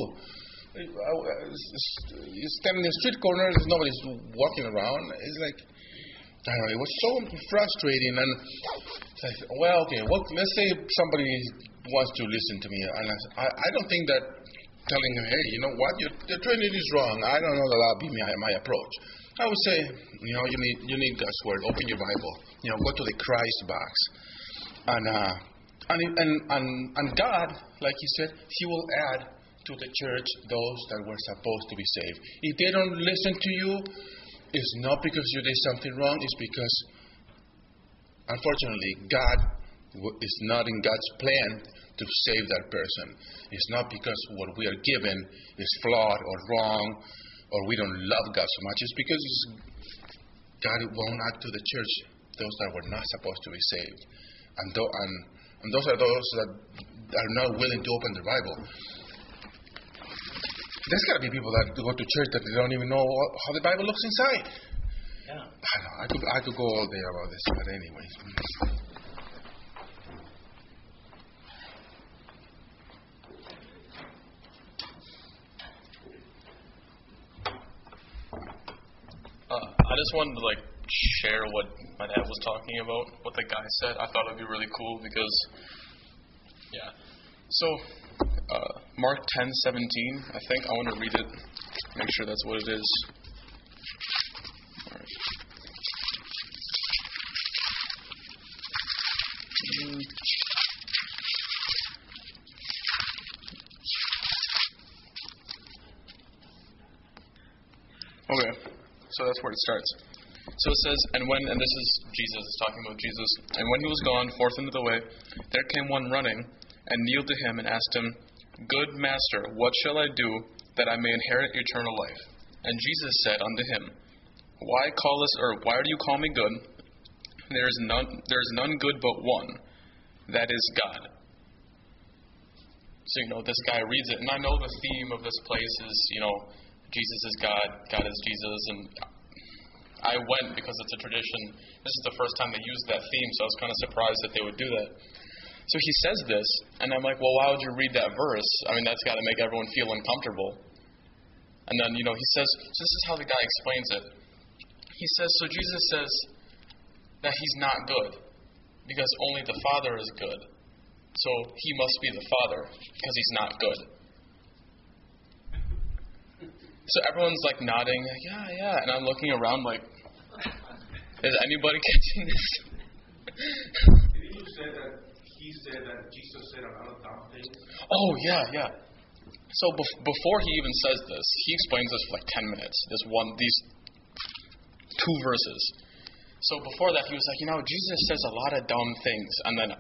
You stand in the street corner, nobody's walking around. It's like, I don't know, it was so frustrating. And it's like, let's say somebody wants to listen to me, and I don't think that telling them, hey, you know what, the Trinity is wrong. I don't know that that'll be my approach. I would say, you need God's word. Open your Bible. Go to the Christ box, and God, like He said, He will add to the church those that were supposed to be saved. If they don't listen to you, it's not because you did something wrong. It's because, unfortunately, God is not in God's plan to save that person. It's not because what we are given is flawed or wrong, or we don't love God so much. It's because God won't add to the church those that were not supposed to be saved. And those are those that are not willing to open the Bible. There's got to be people that go to church that they don't even know how the Bible looks inside.
Yeah.
I could go all day about this, but anyways.
I just wanted to share what my dad was talking about, what the guy said. I thought it'd be really cool because, yeah. So, Mark 10:17, I think. I want to read it, make sure that's what it is. All right. Okay, so that's where it starts. So it says, and this is Jesus, it's talking about Jesus. And when he was gone forth into the way, there came one running, and kneeled to him, and asked him, Good master, what shall I do, that I may inherit eternal life? And Jesus said unto him, why do you call me good? There is none good but one, that is God. So, this guy reads it, and I know the theme of this place is, Jesus is God, God is Jesus, and I went because it's a tradition. This is the first time they used that theme, so I was kind of surprised that they would do that. So he says this, and I'm like, well, why would you read that verse? I mean, that's got to make everyone feel uncomfortable. And then, he says, so this is how the guy explains it. He says, so Jesus says that he's not good, because only the Father is good. So he must be the Father, because he's not good. So everyone's like nodding, yeah, and I'm looking around like, is anybody catching this?
Didn't you say that he said that Jesus said a lot of dumb things?
Oh, yeah. So before he even says this, he explains this for like 10 minutes, these 2 verses. So before that, he was like, Jesus says a lot of dumb things, and then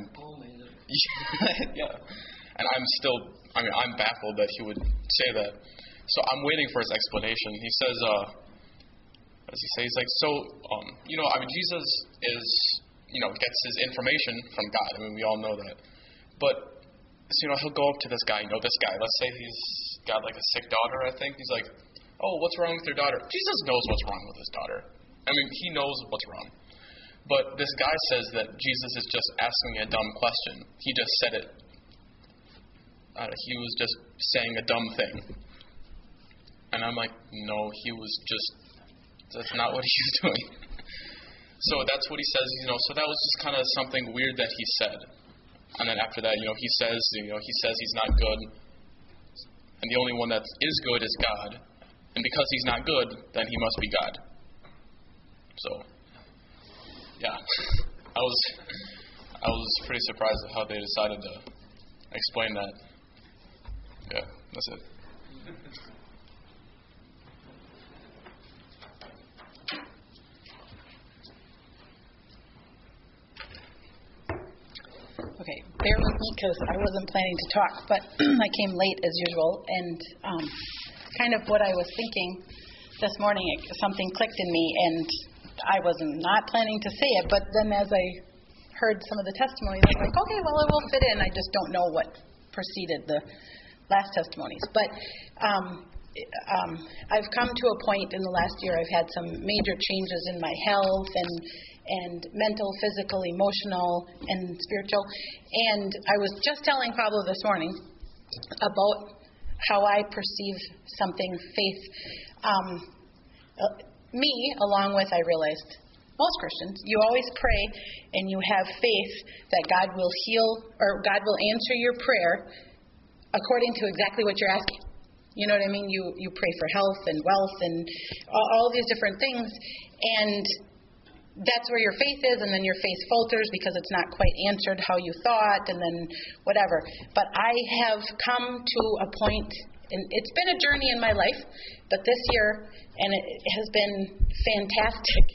yeah. And I'm baffled that he would say that. So I'm waiting for his explanation. He says, what does he say? He's like, Jesus is, gets his information from God. I mean, we all know that. But, he'll go up to this guy, this guy. Let's say he's got like a sick daughter, I think. He's like, oh, what's wrong with your daughter? Jesus knows what's wrong with his daughter. I mean, he knows what's wrong. But this guy says that Jesus is just asking a dumb question. He just said it. He was just saying a dumb thing. And I'm like, no, that's not what he was doing. So that's what he says, so that was just kind of something weird that he said. And then after that, he says he's not good. And the only one that is good is God. And because he's not good, then he must be God. So, yeah. I was pretty surprised at how they decided to explain that. Yeah, that's it.
Okay, bear with me because I wasn't planning to talk, but I came late as usual, and kind of what I was thinking this morning, something clicked in me, and I was not planning to say it, but then as I heard some of the testimonies, I was like, okay, well, it will fit in. I just don't know what preceded the last testimonies. But I've come to a point in the last year, I've had some major changes in my health and mental, physical, emotional, and spiritual. And I was just telling Pablo this morning about how I perceive something faith. Me, along with, I realized, most Christians, you always pray and you have faith that God will heal or God will answer your prayer according to exactly what you're asking. You know what I mean? You pray for health and wealth and all these different things, and that's where your faith is, and then your faith falters because it's not quite answered how you thought, and then whatever. But I have come to a point, and it's been a journey in my life, but this year, and it has been fantastic.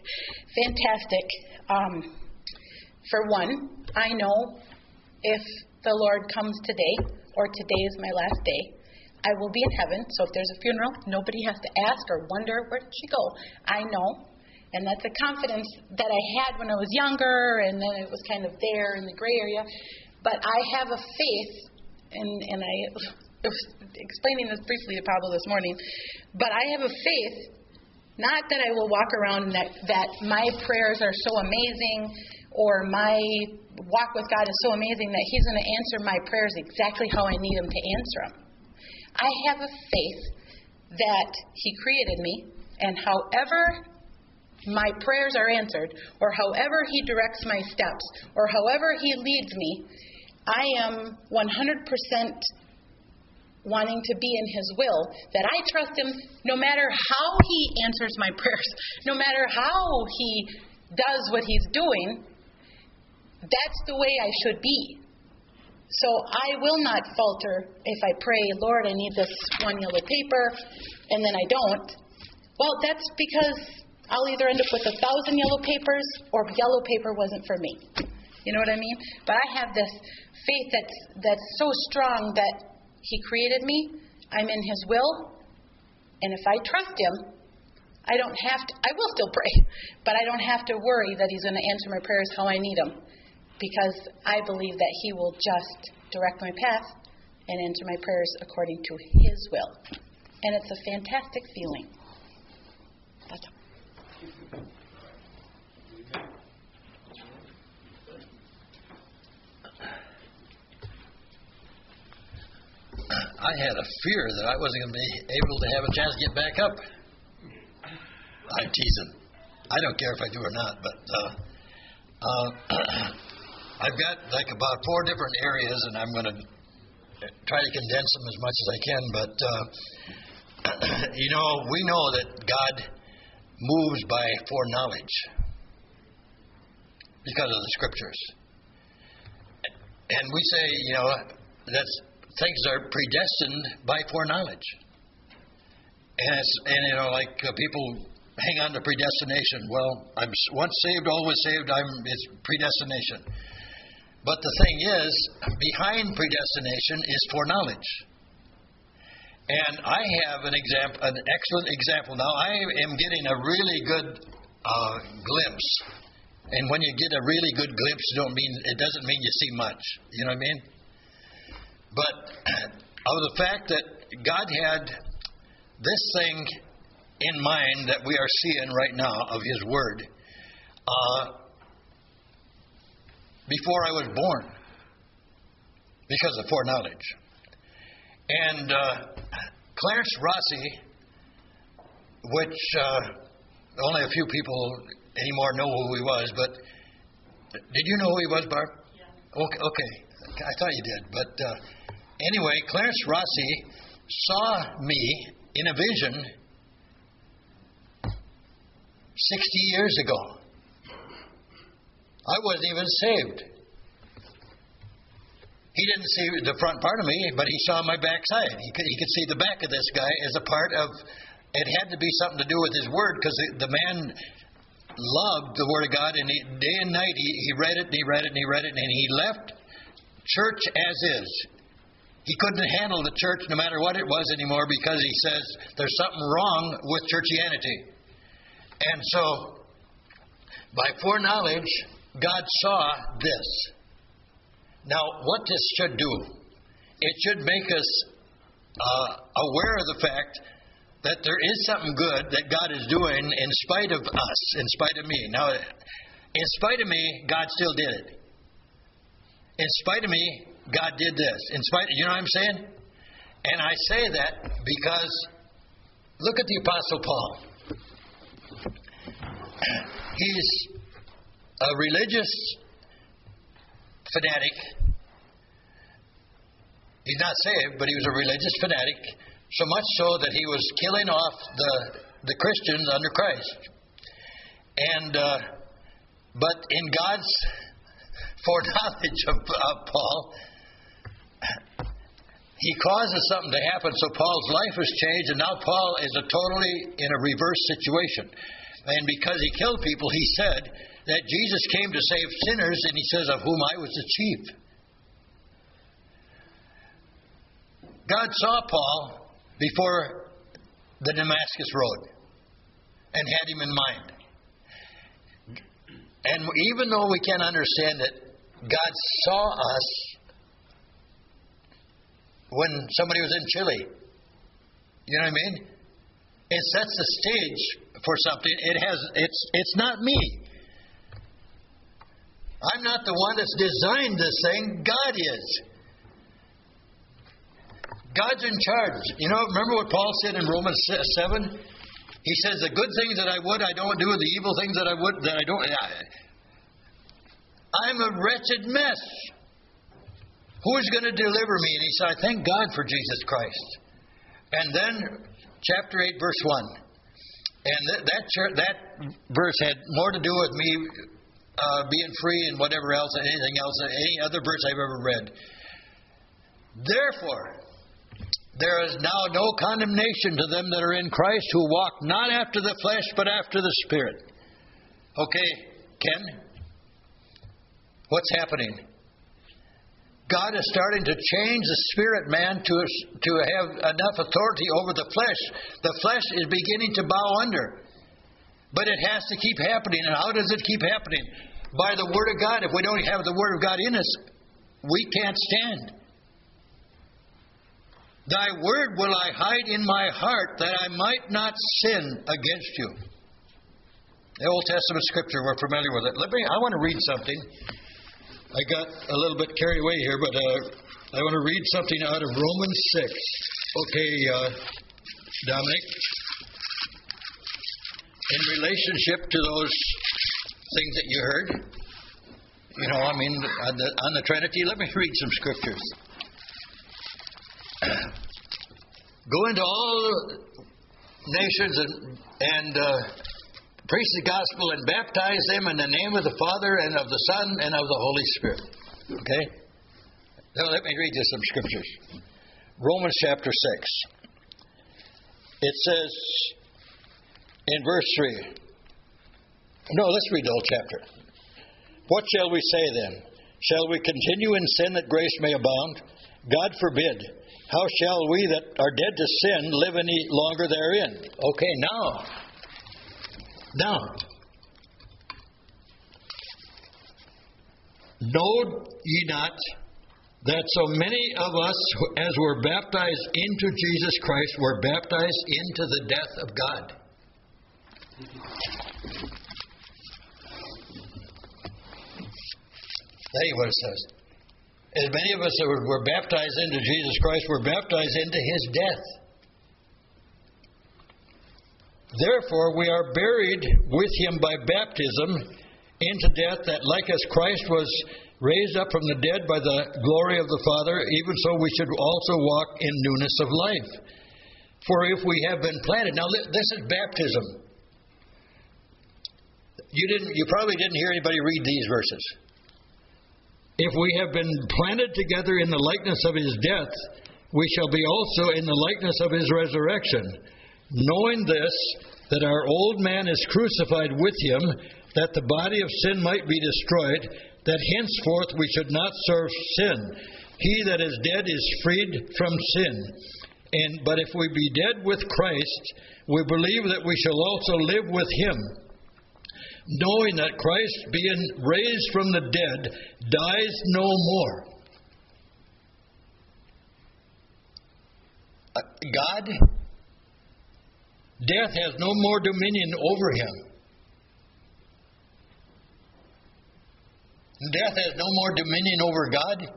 For one, I know if the Lord comes today, or today is my last day, I will be in heaven. So if there's a funeral, nobody has to ask or wonder, where did she go? I know. And that's a confidence that I had when I was younger, and then it was kind of there in the gray area. But I have a faith, and I was explaining this briefly to Pablo this morning, but I have a faith, not that I will walk around and that my prayers are so amazing, or my walk with God is so amazing that He's going to answer my prayers exactly how I need Him to answer them. I have a faith that He created me, and however my prayers are answered, or however He directs my steps, or however He leads me, I am 100% wanting to be in His will, that I trust Him no matter how He answers my prayers, no matter how He does what He's doing. That's the way I should be. So I will not falter if I pray, Lord, I need this one yellow paper, and then I don't. Well, that's because I'll either end up with 1,000 yellow papers or yellow paper wasn't for me. You know what I mean? But I have this faith that's so strong that He created me. I'm in His will. And if I trust Him, I will still pray, but I don't have to worry that He's going to answer my prayers how I need Him, because I believe that He will just direct my path and answer my prayers according to His will. And it's a fantastic feeling. That's all.
I had a fear that I wasn't going to be able to have a chance to get back up. I'm teasing. I don't care if I do or not, but I've got like about 4 different areas, and I'm going to try to condense them as much as I can. But we know that God moves by foreknowledge because of the Scriptures, and we say that's things are predestined by foreknowledge, and people hang on to predestination. Well, I'm once saved, always saved. It's predestination. But the thing is, behind predestination is foreknowledge. And I have an excellent example. Now, I am getting a really good glimpse. And when you get a really good glimpse, it doesn't mean you see much. You know what I mean? But of the fact that God had this thing in mind that we are seeing right now of His Word before I was born, because of foreknowledge. And Clarence Rossi, which only a few people anymore know who he was, but did you know who he was, Barb? Yeah. Okay. I thought you did. But anyway, Clarence Rossi saw me in a vision 60 years ago. I wasn't even saved. He didn't see the front part of me, but he saw my backside. He could see the back of this guy as a part of. It had to be something to do with his Word, because the man loved the Word of God, and day and night he read it and he read it and he read it, and he left church as is. He couldn't handle the church no matter what it was anymore, because he says there's something wrong with churchianity. And so, by foreknowledge, God saw this. Now, what this should do, it should make us aware of the fact that there is something good that God is doing in spite of us, in spite of me. Now, in spite of me, God still did it. In spite of me, God did this. In spite, you know what I'm saying? And I say that because look at the Apostle Paul. He's a religious fanatic. He's not saved, but he was a religious fanatic, so much so that he was killing off the Christians under Christ. And but in God's foreknowledge of Paul, He causes something to happen, so Paul's life has changed, and now Paul is totally in a reverse situation. And because he killed people, he said that Jesus came to save sinners, and he says, of whom I was the chief. God saw Paul before the Damascus Road and had him in mind. And even though we can't understand it, God saw us when somebody was in Chile. You know what I mean? It sets the stage for something. It's not me. I'm not the one that's designed this thing. God is. God's in charge. You know, remember what Paul said in Romans 7? He says, the good things that I would, I don't do, the evil things that I would, that I don't. I'm a wretched mess. Who's going to deliver me? And he said, I thank God for Jesus Christ. And then, chapter 8, verse 1. And that verse had more to do with me being free and whatever else, anything else, any other verse I've ever read. Therefore, There is now no condemnation to them that are in Christ, who walk not after the flesh, but after the Spirit. Okay, Ken? What's happening? God is starting to change the spirit man to have enough authority over the flesh. The flesh is beginning to bow under. But it has to keep happening. And how does it keep happening? By the Word of God. If we don't have the Word of God in us, we can't stand. Thy word will I hide in my heart, that I might not sin against you. The Old Testament scripture, we're familiar with it. I want to read something. I got a little bit carried away here, but I want to read something out of Romans 6. Okay, Dominic. In relationship to those things that you heard, on the Trinity, let me read some scriptures. Go into all nations and preach the gospel and baptize them in the name of the Father and of the Son and of the Holy Spirit. Okay? Now let me read you some scriptures. Romans chapter 6. It says in verse 3. No, let's read the whole chapter. What shall we say then? Shall we continue in sin that grace may abound? God forbid. How shall we that are dead to sin live any longer therein? Okay, Now, know ye not that so many of us, as were baptized into Jesus Christ, were baptized into the death of God? That ain't what it says. As many of us that were baptized into Jesus Christ were baptized into His death. Therefore, we are buried with Him by baptism into death, that like as Christ was raised up from the dead by the glory of the Father, even so we should also walk in newness of life. For if we have been planted... Now, this is baptism. You probably didn't hear anybody read these verses. If we have been planted together in the likeness of His death, we shall be also in the likeness of His resurrection. Knowing this, that our old man is crucified with Him, that the body of sin might be destroyed, that henceforth we should not serve sin. He that is dead is freed from sin. But if we be dead with Christ, we believe that we shall also live with Him, knowing that Christ, being raised from the dead, dies no more. Death has no more dominion over Him. Death has no more dominion over God.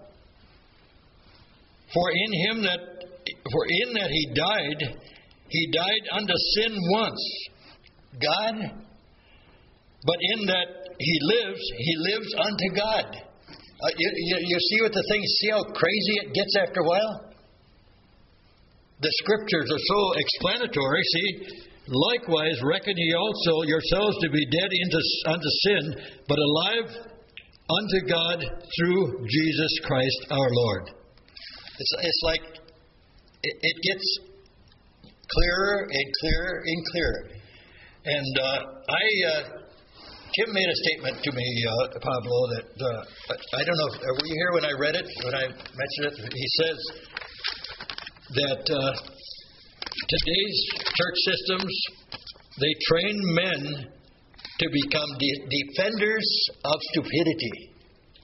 For in that He died unto sin once. God. But in that He lives unto God. You see what the thing, see how crazy it gets after a while? The scriptures are so explanatory. See, likewise reckon ye also yourselves to be dead unto sin, but alive unto God through Jesus Christ our Lord. It's like it gets clearer and clearer and clearer. And Kim made a statement to me, Pablo, that I don't know. Were you here when I read it? When I mentioned it, he says that today's church systems, they train men to become defenders of stupidity.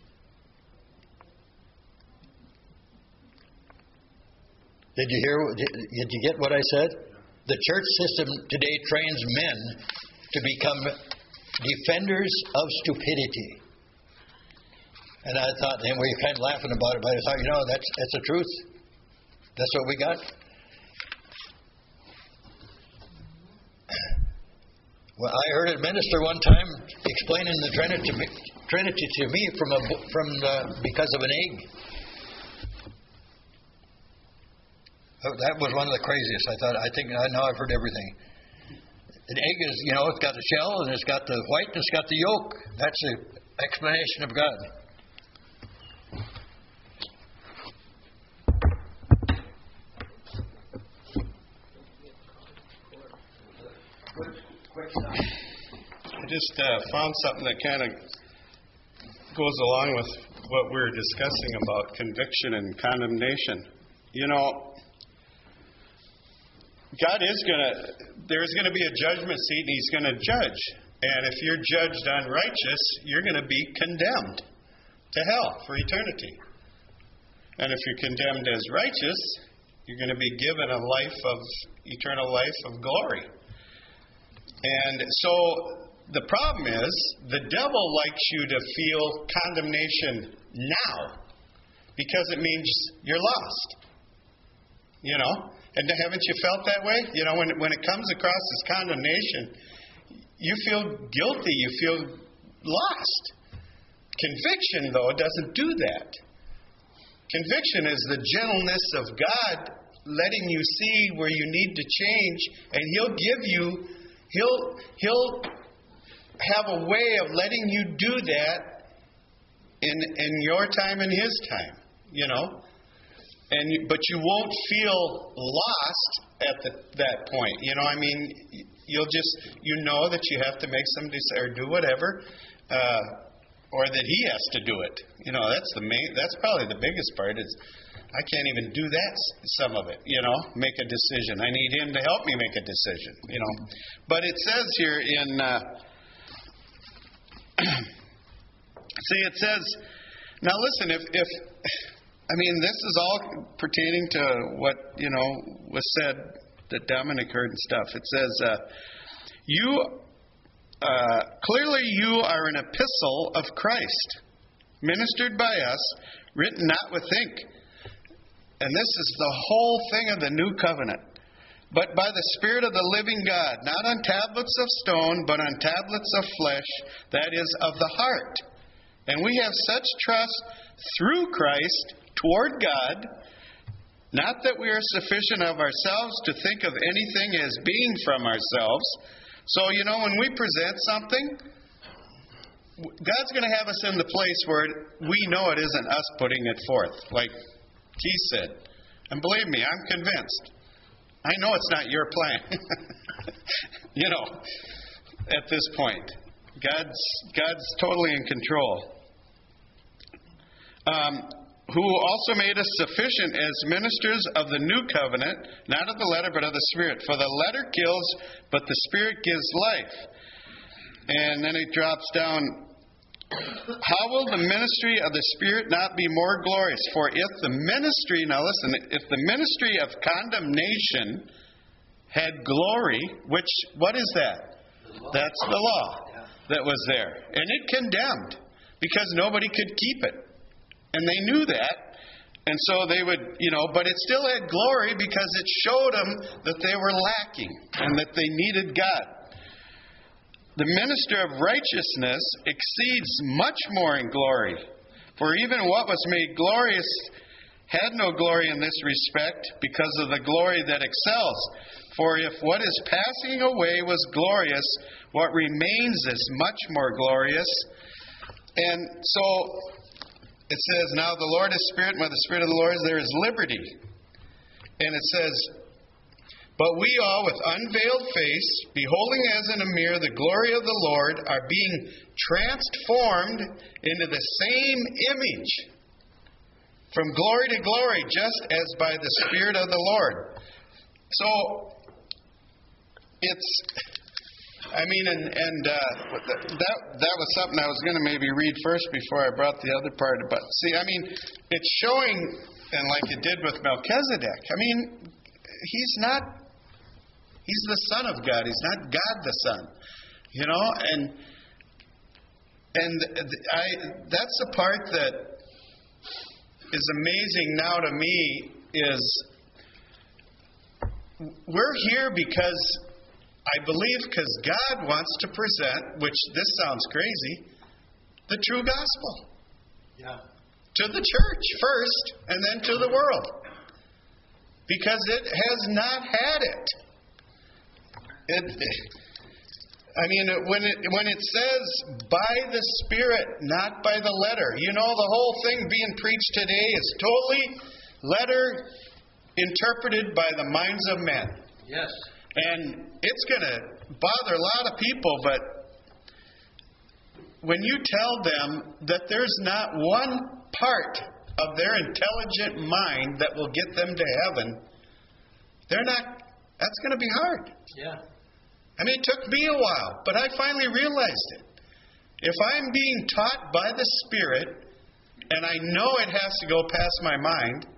Did you hear? Did you get what I said? The church system today trains men to become defenders of stupidity. And I thought, and we were kind of laughing about it, but I thought, that's the truth. That's what we got. Well, I heard a minister one time explaining the Trinity to me because of an egg. That was one of the craziest. I think now I've heard everything. An egg is, it's got the shell, and it's got the white, and it's got the yolk. That's the explanation of God.
just found something that kind of goes along with what we're discussing about conviction and condemnation. You know, there's going to be a judgment seat, and He's going to judge. And if you're judged unrighteous, you're going to be condemned to hell for eternity. And if you're condemned as righteous, you're going to be given a eternal life of glory. And so the problem is, the devil likes you to feel condemnation now, because it means you're lost. You know? And haven't you felt that way? You know, when it comes across as condemnation, you feel guilty, you feel lost. Conviction, though, doesn't do that. Conviction is the gentleness of God letting you see where you need to change, and He'll have a way of letting you do that in your time and His time, you know. But you won't feel lost at that point. You know, I mean, you'll just, you know that you have to make some decision or do whatever, or that He has to do it. You know, that's probably the biggest part is I can't even do that, some of it, you know, make a decision. I need Him to help me make a decision, you know. But it says here in, it says, now listen, I mean, this is all pertaining to what, you know, was said that Dominic heard and stuff. It says, clearly you are an epistle of Christ, ministered by us, written not with ink. And this is the whole thing of the new covenant. But by the Spirit of the living God, not on tablets of stone, but on tablets of flesh, that is, of the heart. And we have such trust through Christ toward God, not that we are sufficient of ourselves to think of anything as being from ourselves. So, you know, when we present something, God's going to have us in the place where we know it isn't us putting it forth, like Keith said. And believe me, I'm convinced. I know it's not your plan. You know, at this point. God's totally in control. Who also made us sufficient as ministers of the new covenant, not of the letter, but of the Spirit. For the letter kills, but the Spirit gives life. And then it drops down, how will the ministry of the Spirit not be more glorious? For if the ministry, now listen, if the ministry of condemnation had glory, what is that? That's the law that was there. And it condemned, because nobody could keep it. And they knew that. And so they would, you know, but it still had glory because it showed them that they were lacking and that they needed God. The minister of righteousness exceeds much more in glory. For even what was made glorious had no glory in this respect because of the glory that excels. For if what is passing away was glorious, what remains is much more glorious. And so it says, now the Lord is Spirit, and where the Spirit of the Lord is, there is liberty. And it says, but we all, with unveiled face, beholding as in a mirror the glory of the Lord, are being transformed into the same image, from glory to glory, just as by the Spirit of the Lord. So, it's, I mean, that was something I was going to maybe read first before I brought the other part. But see, I mean, it's showing, and like it did with Melchizedek, I mean, he's the Son of God. He's not God the Son. You know, and that's the part that is amazing now to me is we're here because I believe because God wants to present, which this sounds crazy, the true gospel. Yeah. To the church first, and then to the world. Because it has not had it. When it says by the Spirit, not by the letter. You know, the whole thing being preached today is totally letter interpreted by the minds of men.
Yes.
And it's going to bother a lot of people, but when you tell them that there's not one part of their intelligent mind that will get them to heaven, that's going to be hard.
Yeah.
I mean, it took me a while, but I finally realized it. If I'm being taught by the Spirit, and I know it has to go past my mind,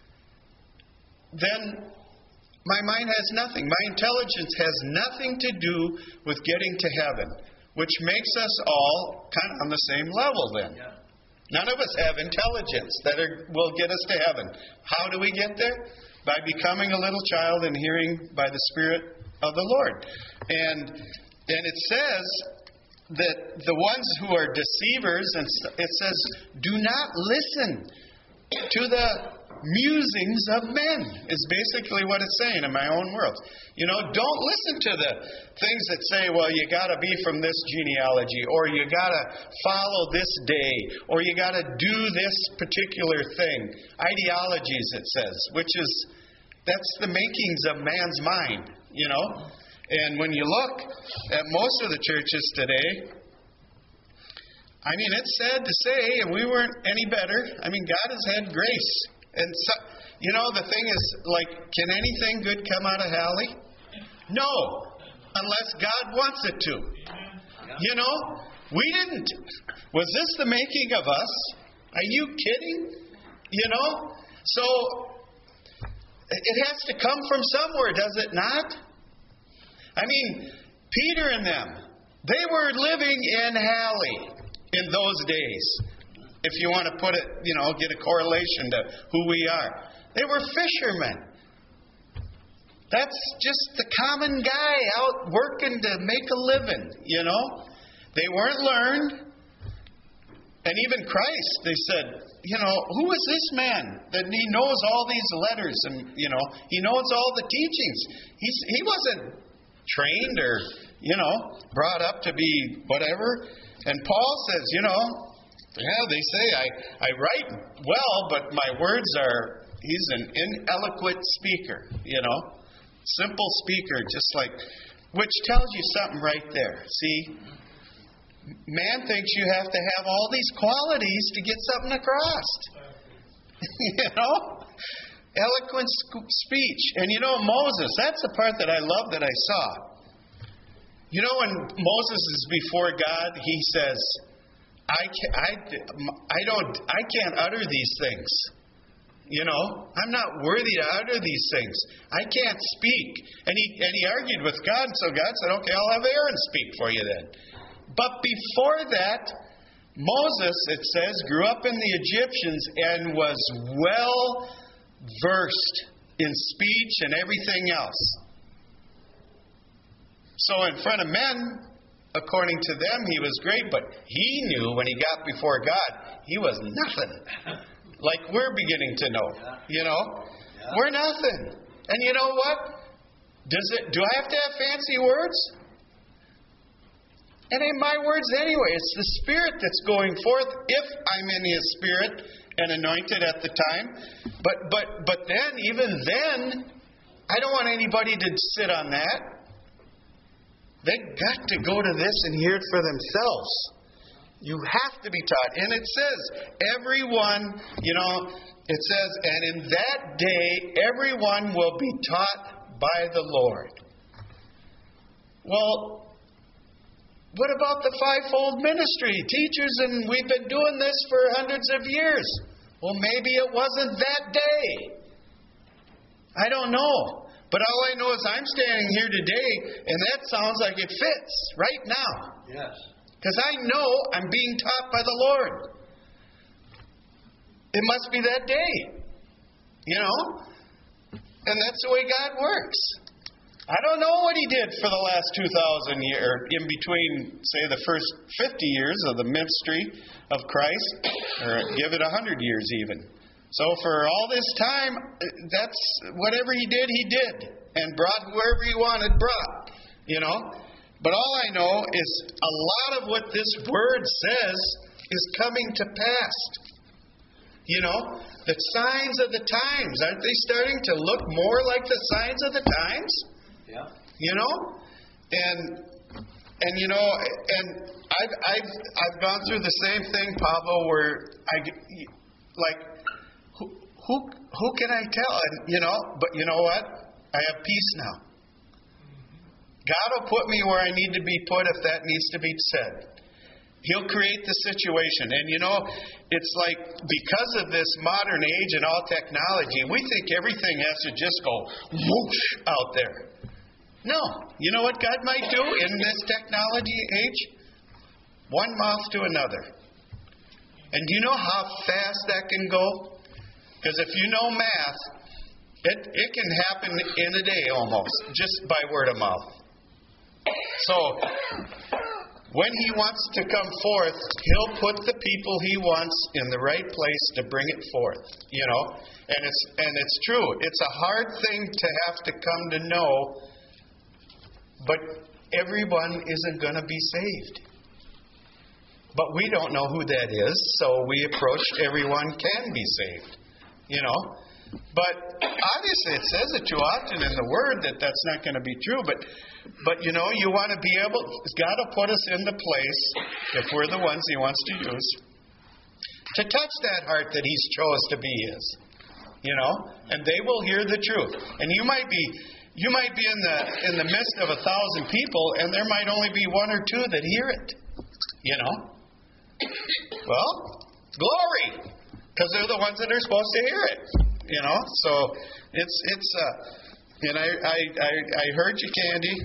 then my mind has nothing. My intelligence has nothing to do with getting to heaven, which makes us all kind of on the same level then.
Yeah.
None of us have intelligence that will get us to heaven. How do we get there? By becoming a little child and hearing by the Spirit of the Lord. And it says that the ones who are deceivers, and it says, do not listen to the musings of men, is basically what it's saying in my own world. You know, don't listen to the things that say, well, you got to be from this genealogy, or you got to follow this day, or you got to do this particular thing. Ideologies, it says, that's the makings of man's mind, you know. And when you look at most of the churches today, I mean, it's sad to say, and we weren't any better. I mean, God has had grace. And, so, you know, the thing is, like, can anything good come out of Halley? No, unless God wants it to. You know, we didn't. Was this the making of us? Are you kidding? You know? So, it has to come from somewhere, does it not? I mean, Peter and them, they were living in Halley in those days. If you want to put it, you know, get a correlation to who we are. They were fishermen. That's just the common guy out working to make a living, you know. They weren't learned. And even Christ, they said, you know, who is this man that he knows all these letters and, you know, he knows all the teachings. He wasn't trained or, you know, brought up to be whatever. And Paul says, you know, yeah, they say I write well, but my words are, he's an ineloquent speaker, you know. Simple speaker, just like, which tells you something right there. See, man thinks you have to have all these qualities to get something across. You know? Eloquent speech. And you know, Moses, that's the part that I love that I saw. You know, when Moses is before God, he says, I can't utter these things. You know, I'm not worthy to utter these things. I can't speak. And he argued with God, so God said, okay, I'll have Aaron speak for you then. But before that, Moses, it says, grew up in the Egyptians and was well versed in speech and everything else. So in front of men, according to them, he was great, but he knew when he got before God, he was nothing. Like we're beginning to know, you know. Yeah. We're nothing. And you know what? Do I have to have fancy words? It ain't my words anyway. It's the Spirit that's going forth if I'm in His Spirit and anointed at the time. But then, even then, I don't want anybody to sit on that. They've got to go to this and hear it for themselves. You have to be taught. And it says, everyone, you know, it says, and in that day, everyone will be taught by the Lord. Well, what about the fivefold ministry? Teachers, and we've been doing this for hundreds of years. Well, maybe it wasn't that day. I don't know. But all I know is I'm standing here today, and that sounds like it fits right now.
Yes.
Because I know I'm being taught by the Lord. It must be that day. You know? And that's the way God works. I don't know what He did for the last 2,000 years, in between, say, the first 50 years of the ministry of Christ, or give it 100 years even. So for all this time, that's whatever He did, and brought whoever He wanted brought, you know. But all I know is a lot of what this Word says is coming to pass. You know, the signs of the times, aren't they starting to look more like the signs of the times?
Yeah.
You know? And And I've gone through the same thing, Pablo, where who can I tell? And but you know what? I have peace now. God will put me where I need to be put if that needs to be said. He'll create the situation. And it's like because of this modern age and all technology, we think everything has to just go whoosh out there. No. You know what God might do in this technology age? One mouth to another. And do you know how fast that can go? Because if you know math, it can happen in a day almost, just by word of mouth. So, when He wants to come forth, He'll put the people He wants in the right place to bring it forth. And it's true. It's a hard thing to have to come to know, but everyone isn't going to be saved. But we don't know who that is, so we approach everyone can be saved. But obviously it says it too often in the Word that that's not going to be true. But you want to be able, God will put us in the place, if we're the ones He wants to use, to touch that heart that He's chose to be His. And they will hear the truth. And you might be in the midst of 1,000 people, and there might only be one or two that hear it. Well, glory, because they're the ones that are supposed to hear it. So it's and I heard you, Candy.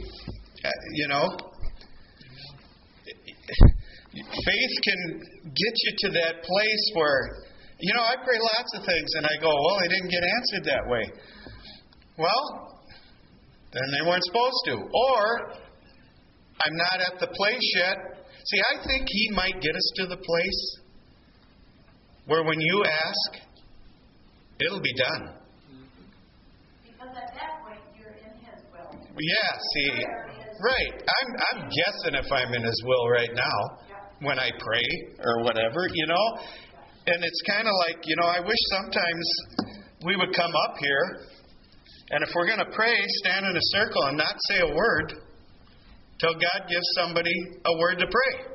Faith can get you to that place where I pray lots of things and I go, well, they didn't get answered that way. Well, then they weren't supposed to. Or I'm not at the place yet. See, I think He might get us to the place where when you ask, it'll be done.
Because at that point, you're in His will.
Yeah, see, right. I'm guessing if I'm in His will right now when I pray or whatever, And it's kind of like, I wish sometimes we would come up here, and if we're going to pray, stand in a circle and not say a word till God gives somebody a word to pray.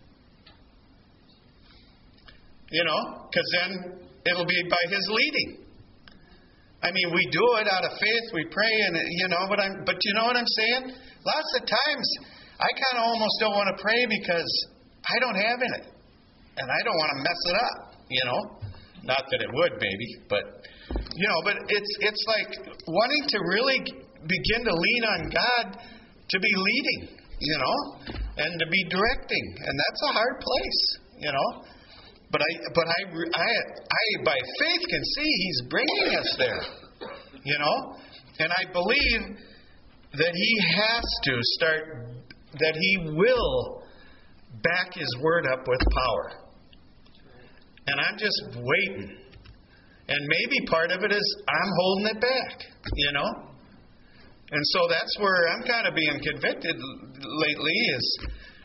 Because then it'll be by His leading. I mean, we do it out of faith. We pray, and but you know what I'm saying? Lots of times, I kind of almost don't want to pray because I don't have it, and I don't want to mess it up. Not that it would, maybe, but but it's like wanting to really begin to lean on God to be leading, and to be directing, and that's a hard place, But I by faith can see He's bringing us there, And I believe that He has to start, that He will back His word up with power. And I'm just waiting. And maybe part of it is I'm holding it back, And so that's where I'm kind of being convicted lately is,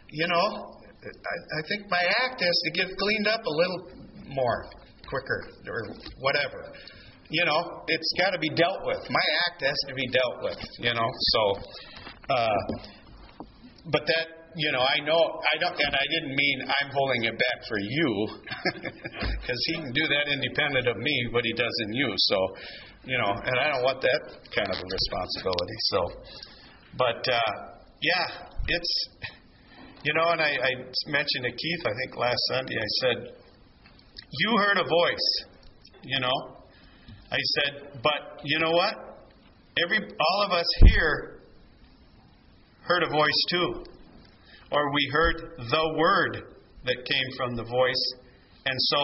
I think my act has to get cleaned up a little more, quicker, or whatever. It's got to be dealt with. My act has to be dealt with, So, but that, I know, I don't, and I didn't mean I'm holding it back for you, because He can do that independent of me, what He does in you. So, and I don't want that kind of a responsibility. So, but, it's... and I mentioned to Keith, I think last Sunday, I said, you heard a voice, I said, but you know what? All of us here heard a voice too. Or we heard the word that came from the voice. And so,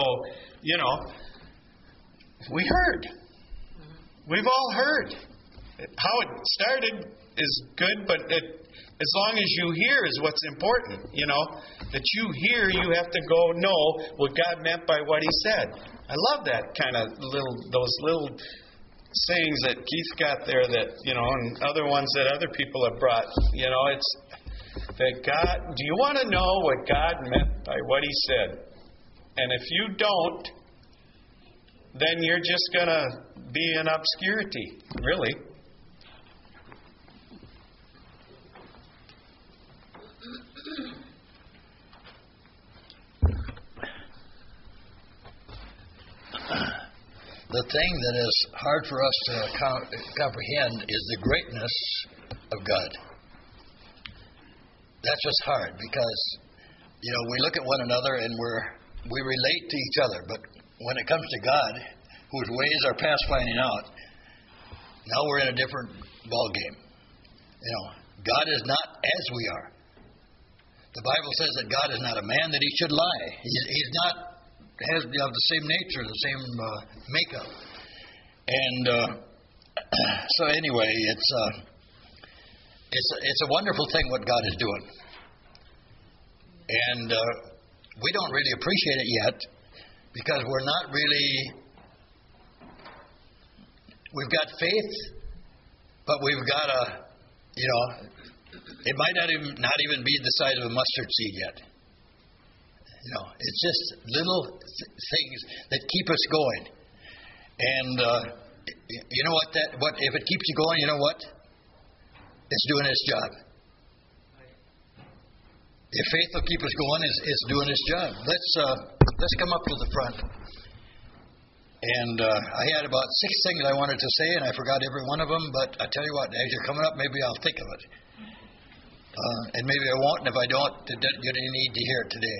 we heard. We've all heard. How it started is good, but as long as you hear is what's important, that you hear, you have to go know what God meant by what He said. I love that kind of those little sayings that Keith got there that, and other ones that other people have brought. It's that God, do you want to know what God meant by what He said? And if you don't, then you're just going to be in obscurity, really.
the thing that is hard for us to comprehend is the greatness of God. That's what's hard because, we look at one another and we relate to each other. But when it comes to God, whose ways are past finding out, now we're in a different ball game. God is not as we are. The Bible says that God is not a man that he should lie. He's not has the same nature, the same makeup. And so anyway, it's a wonderful thing what God is doing. And we don't really appreciate it yet because we're not really. We've got faith, but we've got it might not even be the size of a mustard seed yet. It's just little things that keep us going. And you know what? What if it keeps you going? You know what? It's doing its job. If faith will keep us going, it's doing its job. Let's come up to the front. And I had about 6 things I wanted to say, and I forgot every one of them. But I tell you what, as you're coming up, maybe I'll think of it. And maybe I won't, and if I don't, you need to hear it today.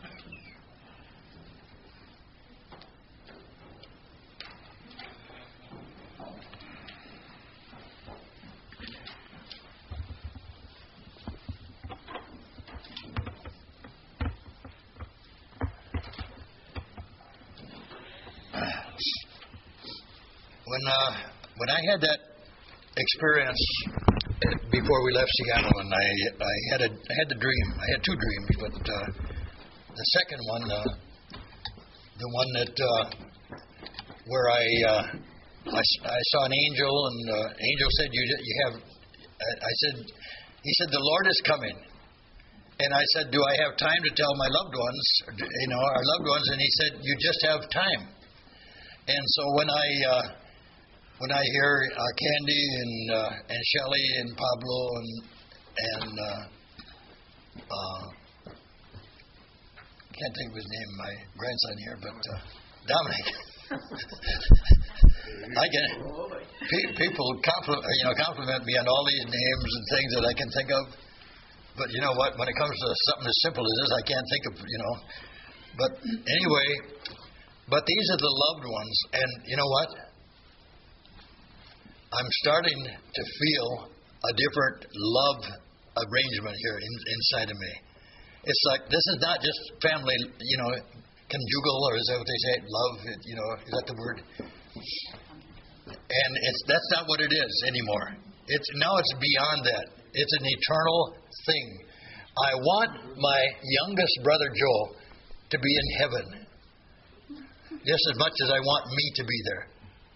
When I had that experience before we left Seattle, and I had the dream. I had 2 dreams, but the second one, the one that where I saw an angel, and the angel said, "You have." I said, he said, "The Lord is coming." And I said, "Do I have time to tell my loved ones, our loved ones?" And he said, "You just have time." And so when I hear Candy and Shelley and Pablo and can't think of his name, my grandson here, but Dominic. I can people compliment me on all these names and things that I can think of, but you know what? When it comes to something as simple as this, I can't think of But anyway, but these are the loved ones, and you know what? I'm starting to feel a different love arrangement here inside of me. It's like this is not just family, conjugal, or is that what they say? Love, is that the word? And that's not what it is anymore. It's beyond that. It's an eternal thing. I want my youngest brother Joe to be in heaven just as much as I want me to be there.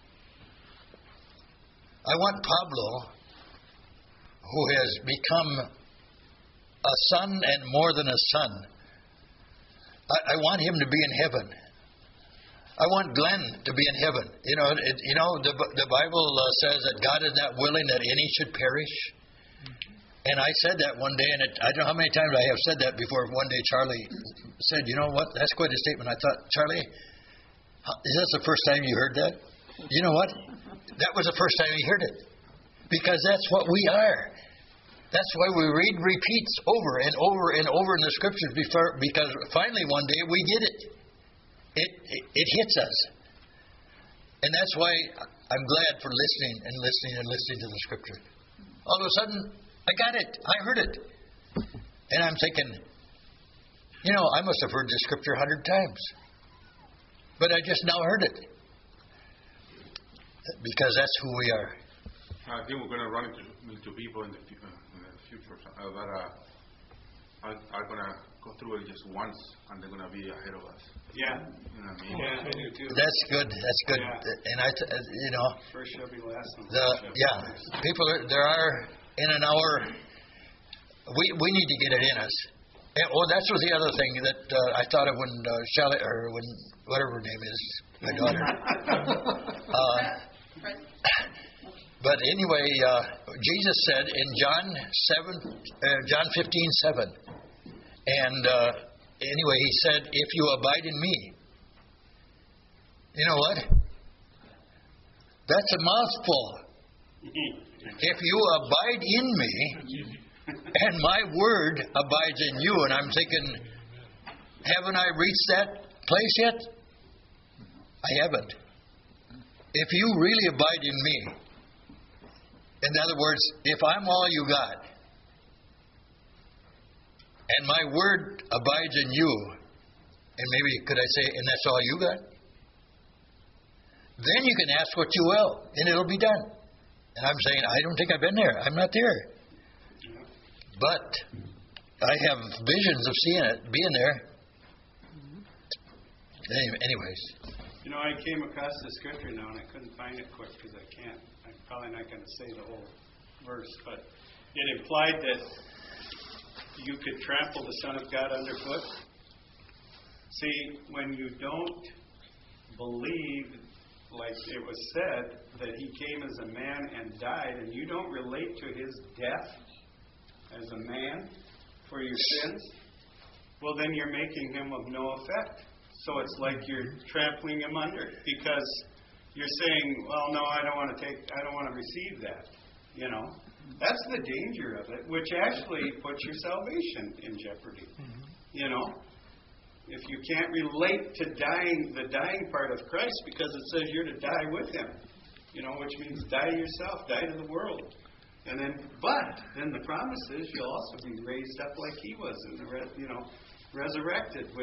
I want Pablo, who has become a son and more than a son. I want him to be in heaven. I want Glenn to be in heaven. The Bible says that God is not willing that any should perish. And I said that one day, and I don't know how many times I have said that before. One day Charlie said, "You know what? That's quite a statement." I thought, Charlie, is this the first time you heard that? You know what? That was the first time he heard it. Because that's what we are. That's why we read repeats over and over and over in the scriptures because finally one day we get it. It hits us. And that's why I'm glad for listening and listening and listening to the scripture. All of a sudden, I got it. I heard it. And I'm thinking, I must have heard this scripture 100 times. But I just now heard it. Because that's who we are.
I think we're going to run into people in the future that are going to go through it just once, and they're going to be ahead of us.
Yeah.
You know what I mean?
Yeah, I do too.
That's good. That's good.
Yeah.
And
first shall be last.
People there are in an hour. We need to get it in us. And, that's was the other thing that I thought of when Shelley, or when whatever her name is, my daughter. But anyway, Jesus said in John 15:7, and anyway, he said, "If you abide in me," you know what? That's a mouthful. If you abide in me, and my word abides in you, and I'm thinking, haven't I reached that place yet? I haven't. If you really abide in me, in other words, if I'm all you got, and my word abides in you, and maybe could I say, and that's all you got? Then you can ask what you will, and it'll be done. And I'm saying, I don't think I've been there. I'm not there. But I have visions of seeing it, being there. Anyways.
You know, I came across the scripture now, and I couldn't find it quick because I'm probably not going to say the whole verse, but it implied that you could trample the Son of God underfoot. See, when you don't believe, like it was said, that he came as a man and died, and you don't relate to his death as a man for your sins, well, then you're making him of no effect. So it's like you're trampling him under, because you're saying, well, no, I don't want to receive that. You know, that's the danger of it, which actually puts your salvation in jeopardy. You know, if you can't relate to the dying part of Christ, because it says you're to die with him, you know, which means die to yourself, die to the world. And then, but then the promise is you'll also be raised up like he was, and resurrected with